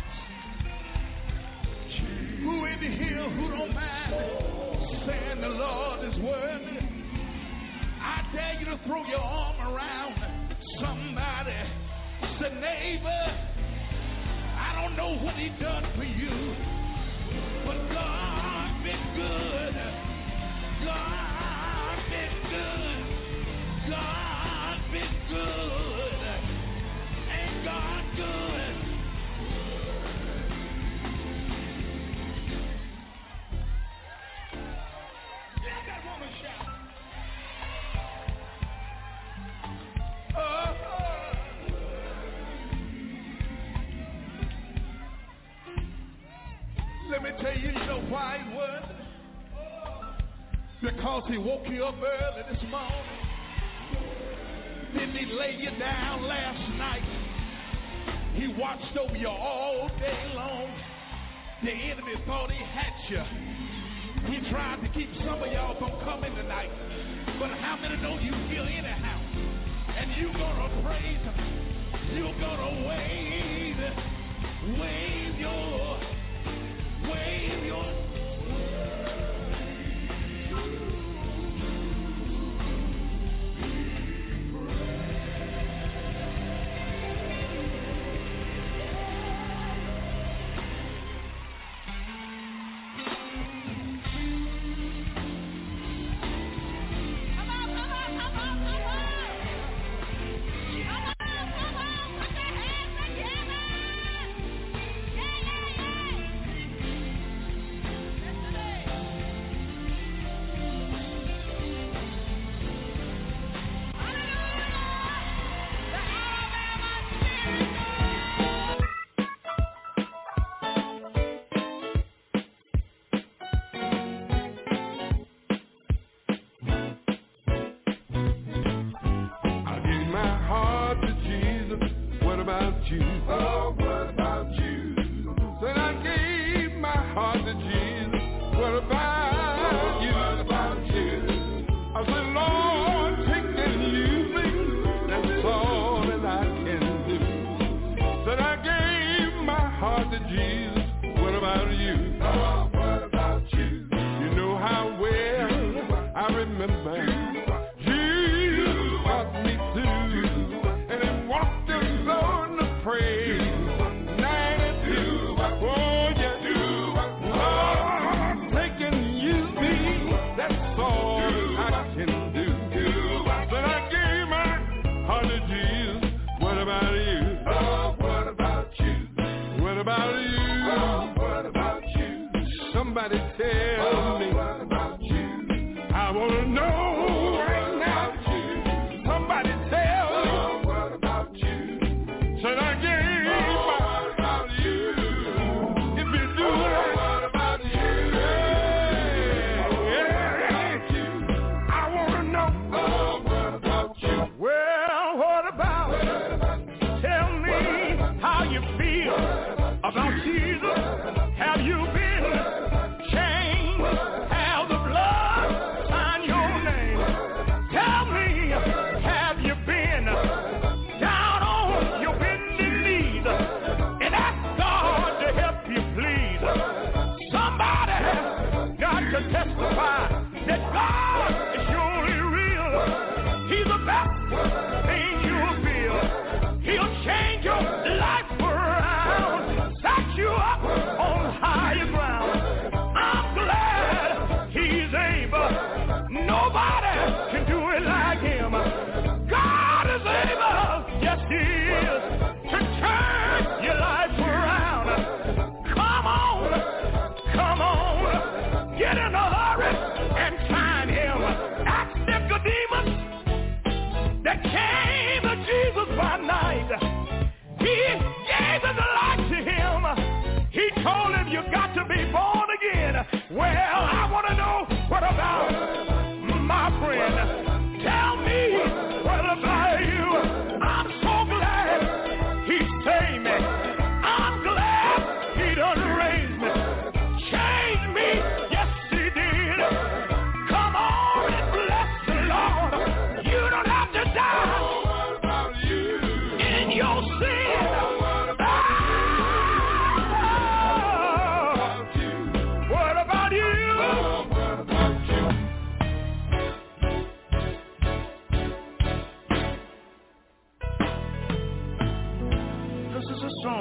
who in here who don't mind saying the Lord is worthy. I dare you to throw your arm around somebody. Say, neighbor, I don't know what he done for you, but God been good. God been good. God been good. Ain't God good? Let that woman shout. Oh. Let me tell you, you know why he was? Because he woke you up early this morning. Didn't he lay you down last night? He watched over you all day long. The enemy thought he had you. He tried to keep some of y'all from coming tonight. But how many know you here anyhow? And you gonna praise him. You gonna wave, wave your Wave your Somebody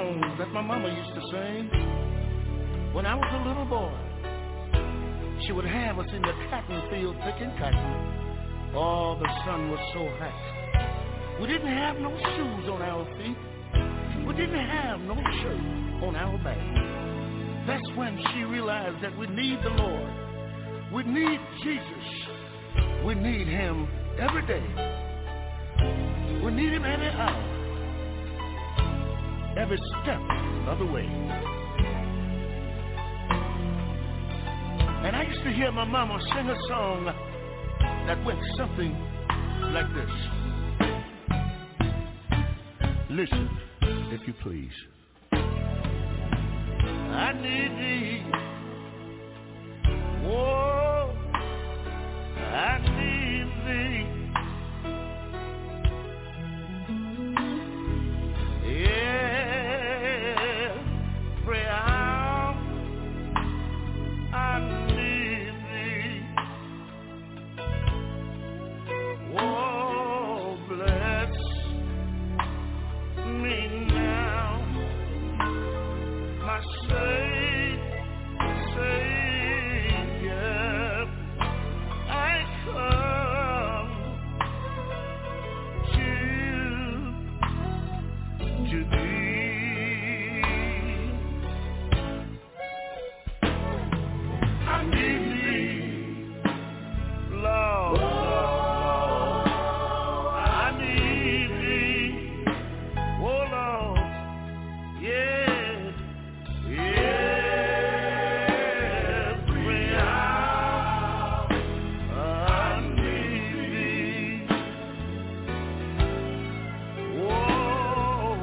songs that my mama used to sing. When I was a little boy, she would have us in the cotton field picking cotton. Oh, the sun was so hot. We didn't have no shoes on our feet. We didn't have no shirt on our back. That's when she realized that we need the Lord. We need Jesus. We need him every day. We need him every hour. Every step of the way. And I used to hear my mama sing a song that went something like this. Listen, if you please. I need thee. Whoa, I need thee. Yeah, pray out. I need thee. Whoa, bless me now, my Savior. I come to to thee. I need thee, Lord. I need thee, oh Lord, yeah, yeah. Every hour I need thee. Oh,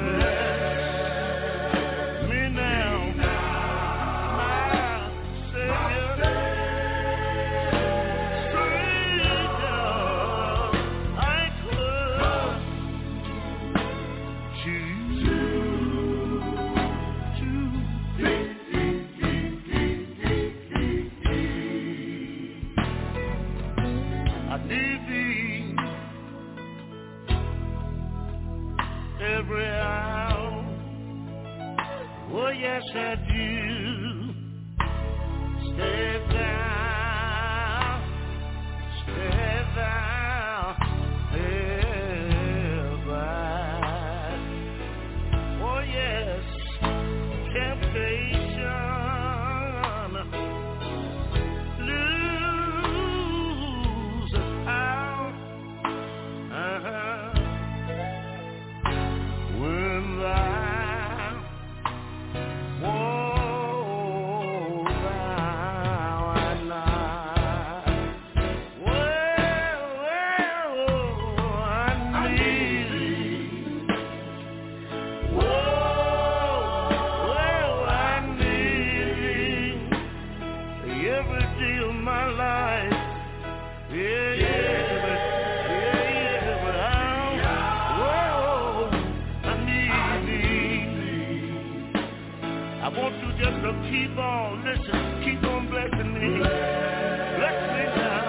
bless me now, my Savior. Savior, I come to to thee. I need thee every hour. Oh yes, I do. Stay thou, stay thou ever. Oh yes, temptation lose out. Uh-huh. When thou, whoa, thou art not. Well, well, I need thee. Whoa, well, I need thee every day of my life. Yeah, yeah, but, yeah, yeah, but I'm, whoa, I need thee. I want you just to keep on, listen, keep on blessing me. Bless me now.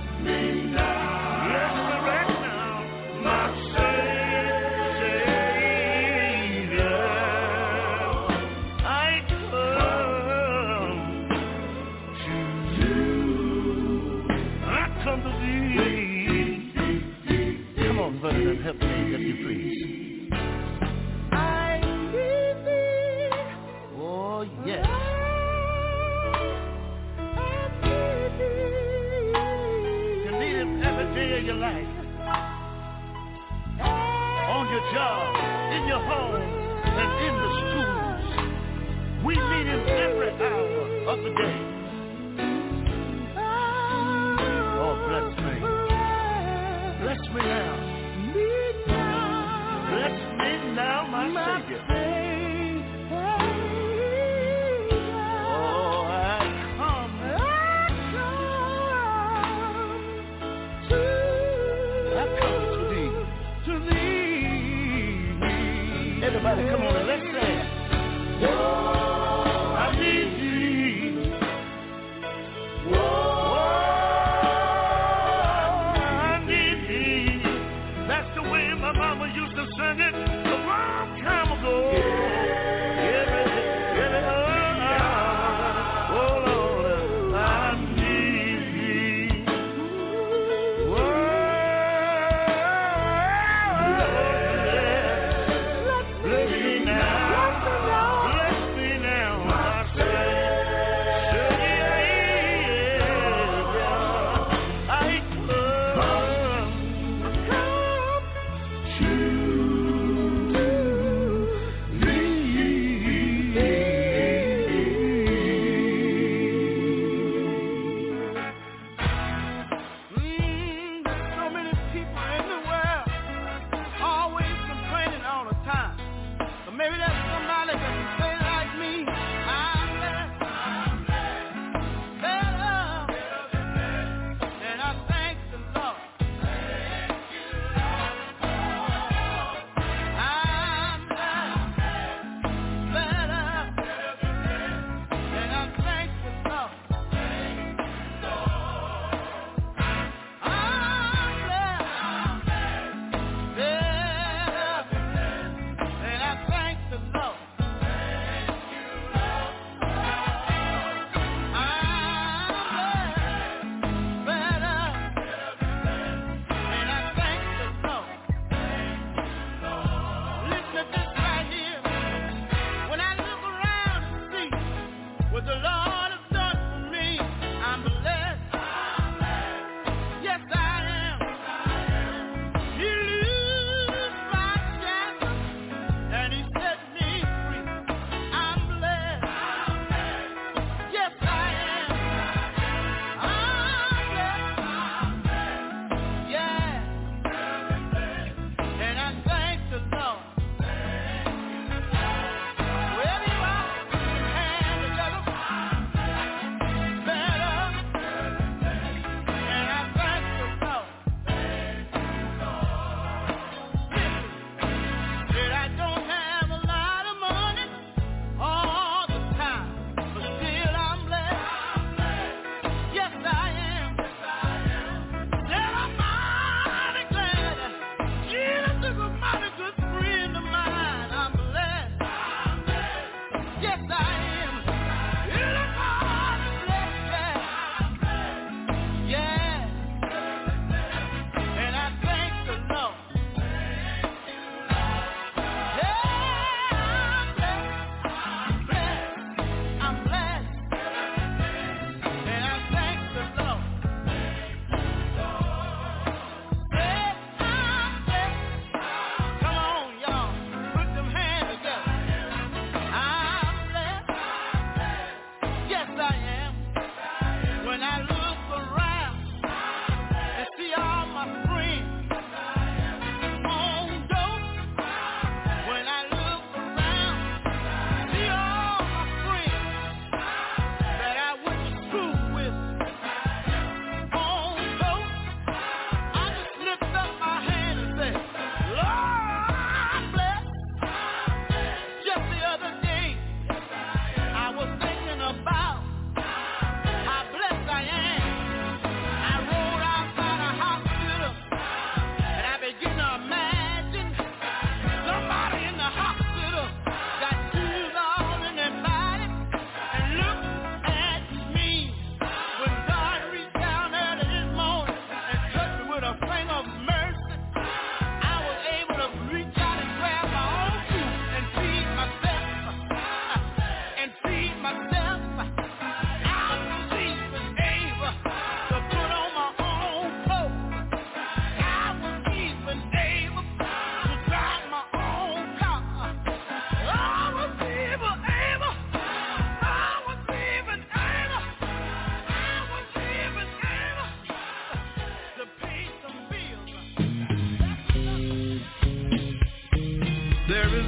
Bless me right now, my Savior. I come to I come to thee. Come on, brother, and help me, if you please. I need thee. Oh, yes. I need thee.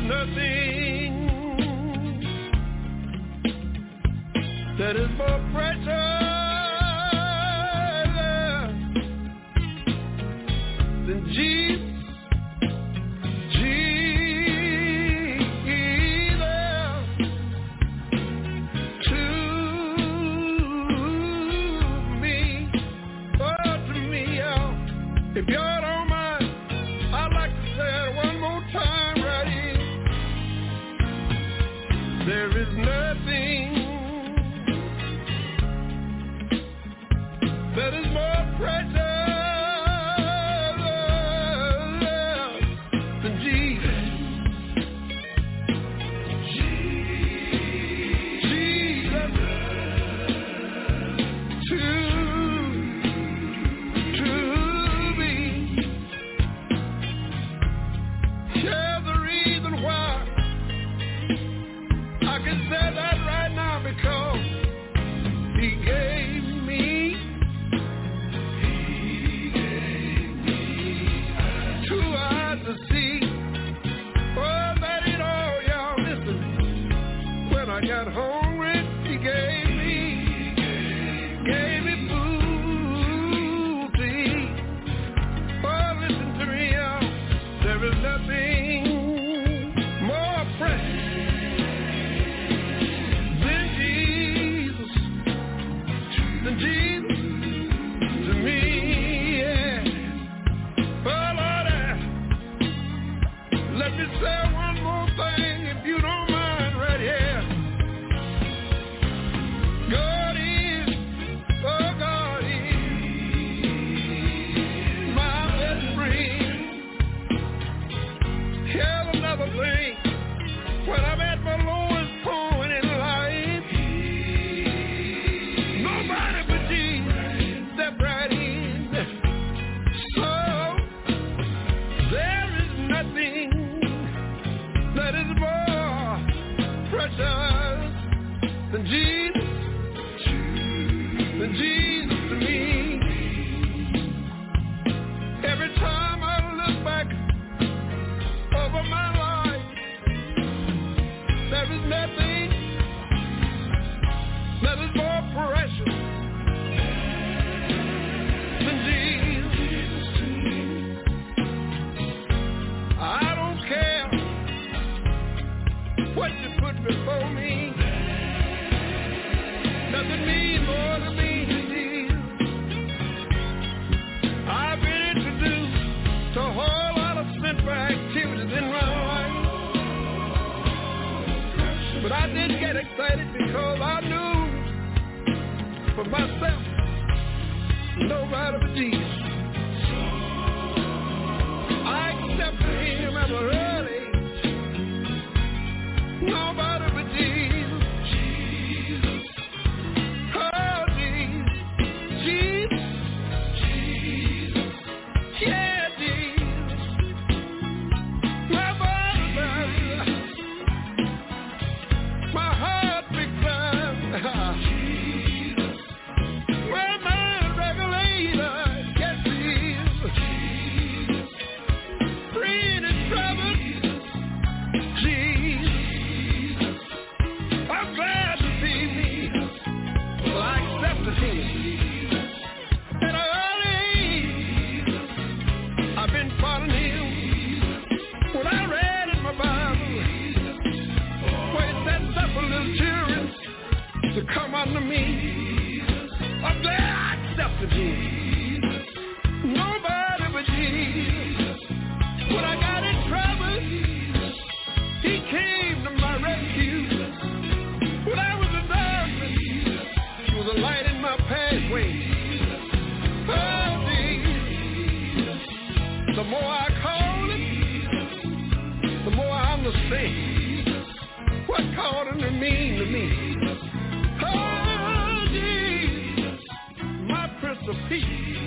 nothing that is more precious than Jesus. If y'all don't mind, I'd like to say it one more time right here. There is nothing that is more precious than Jesus. Jesus. To Peace.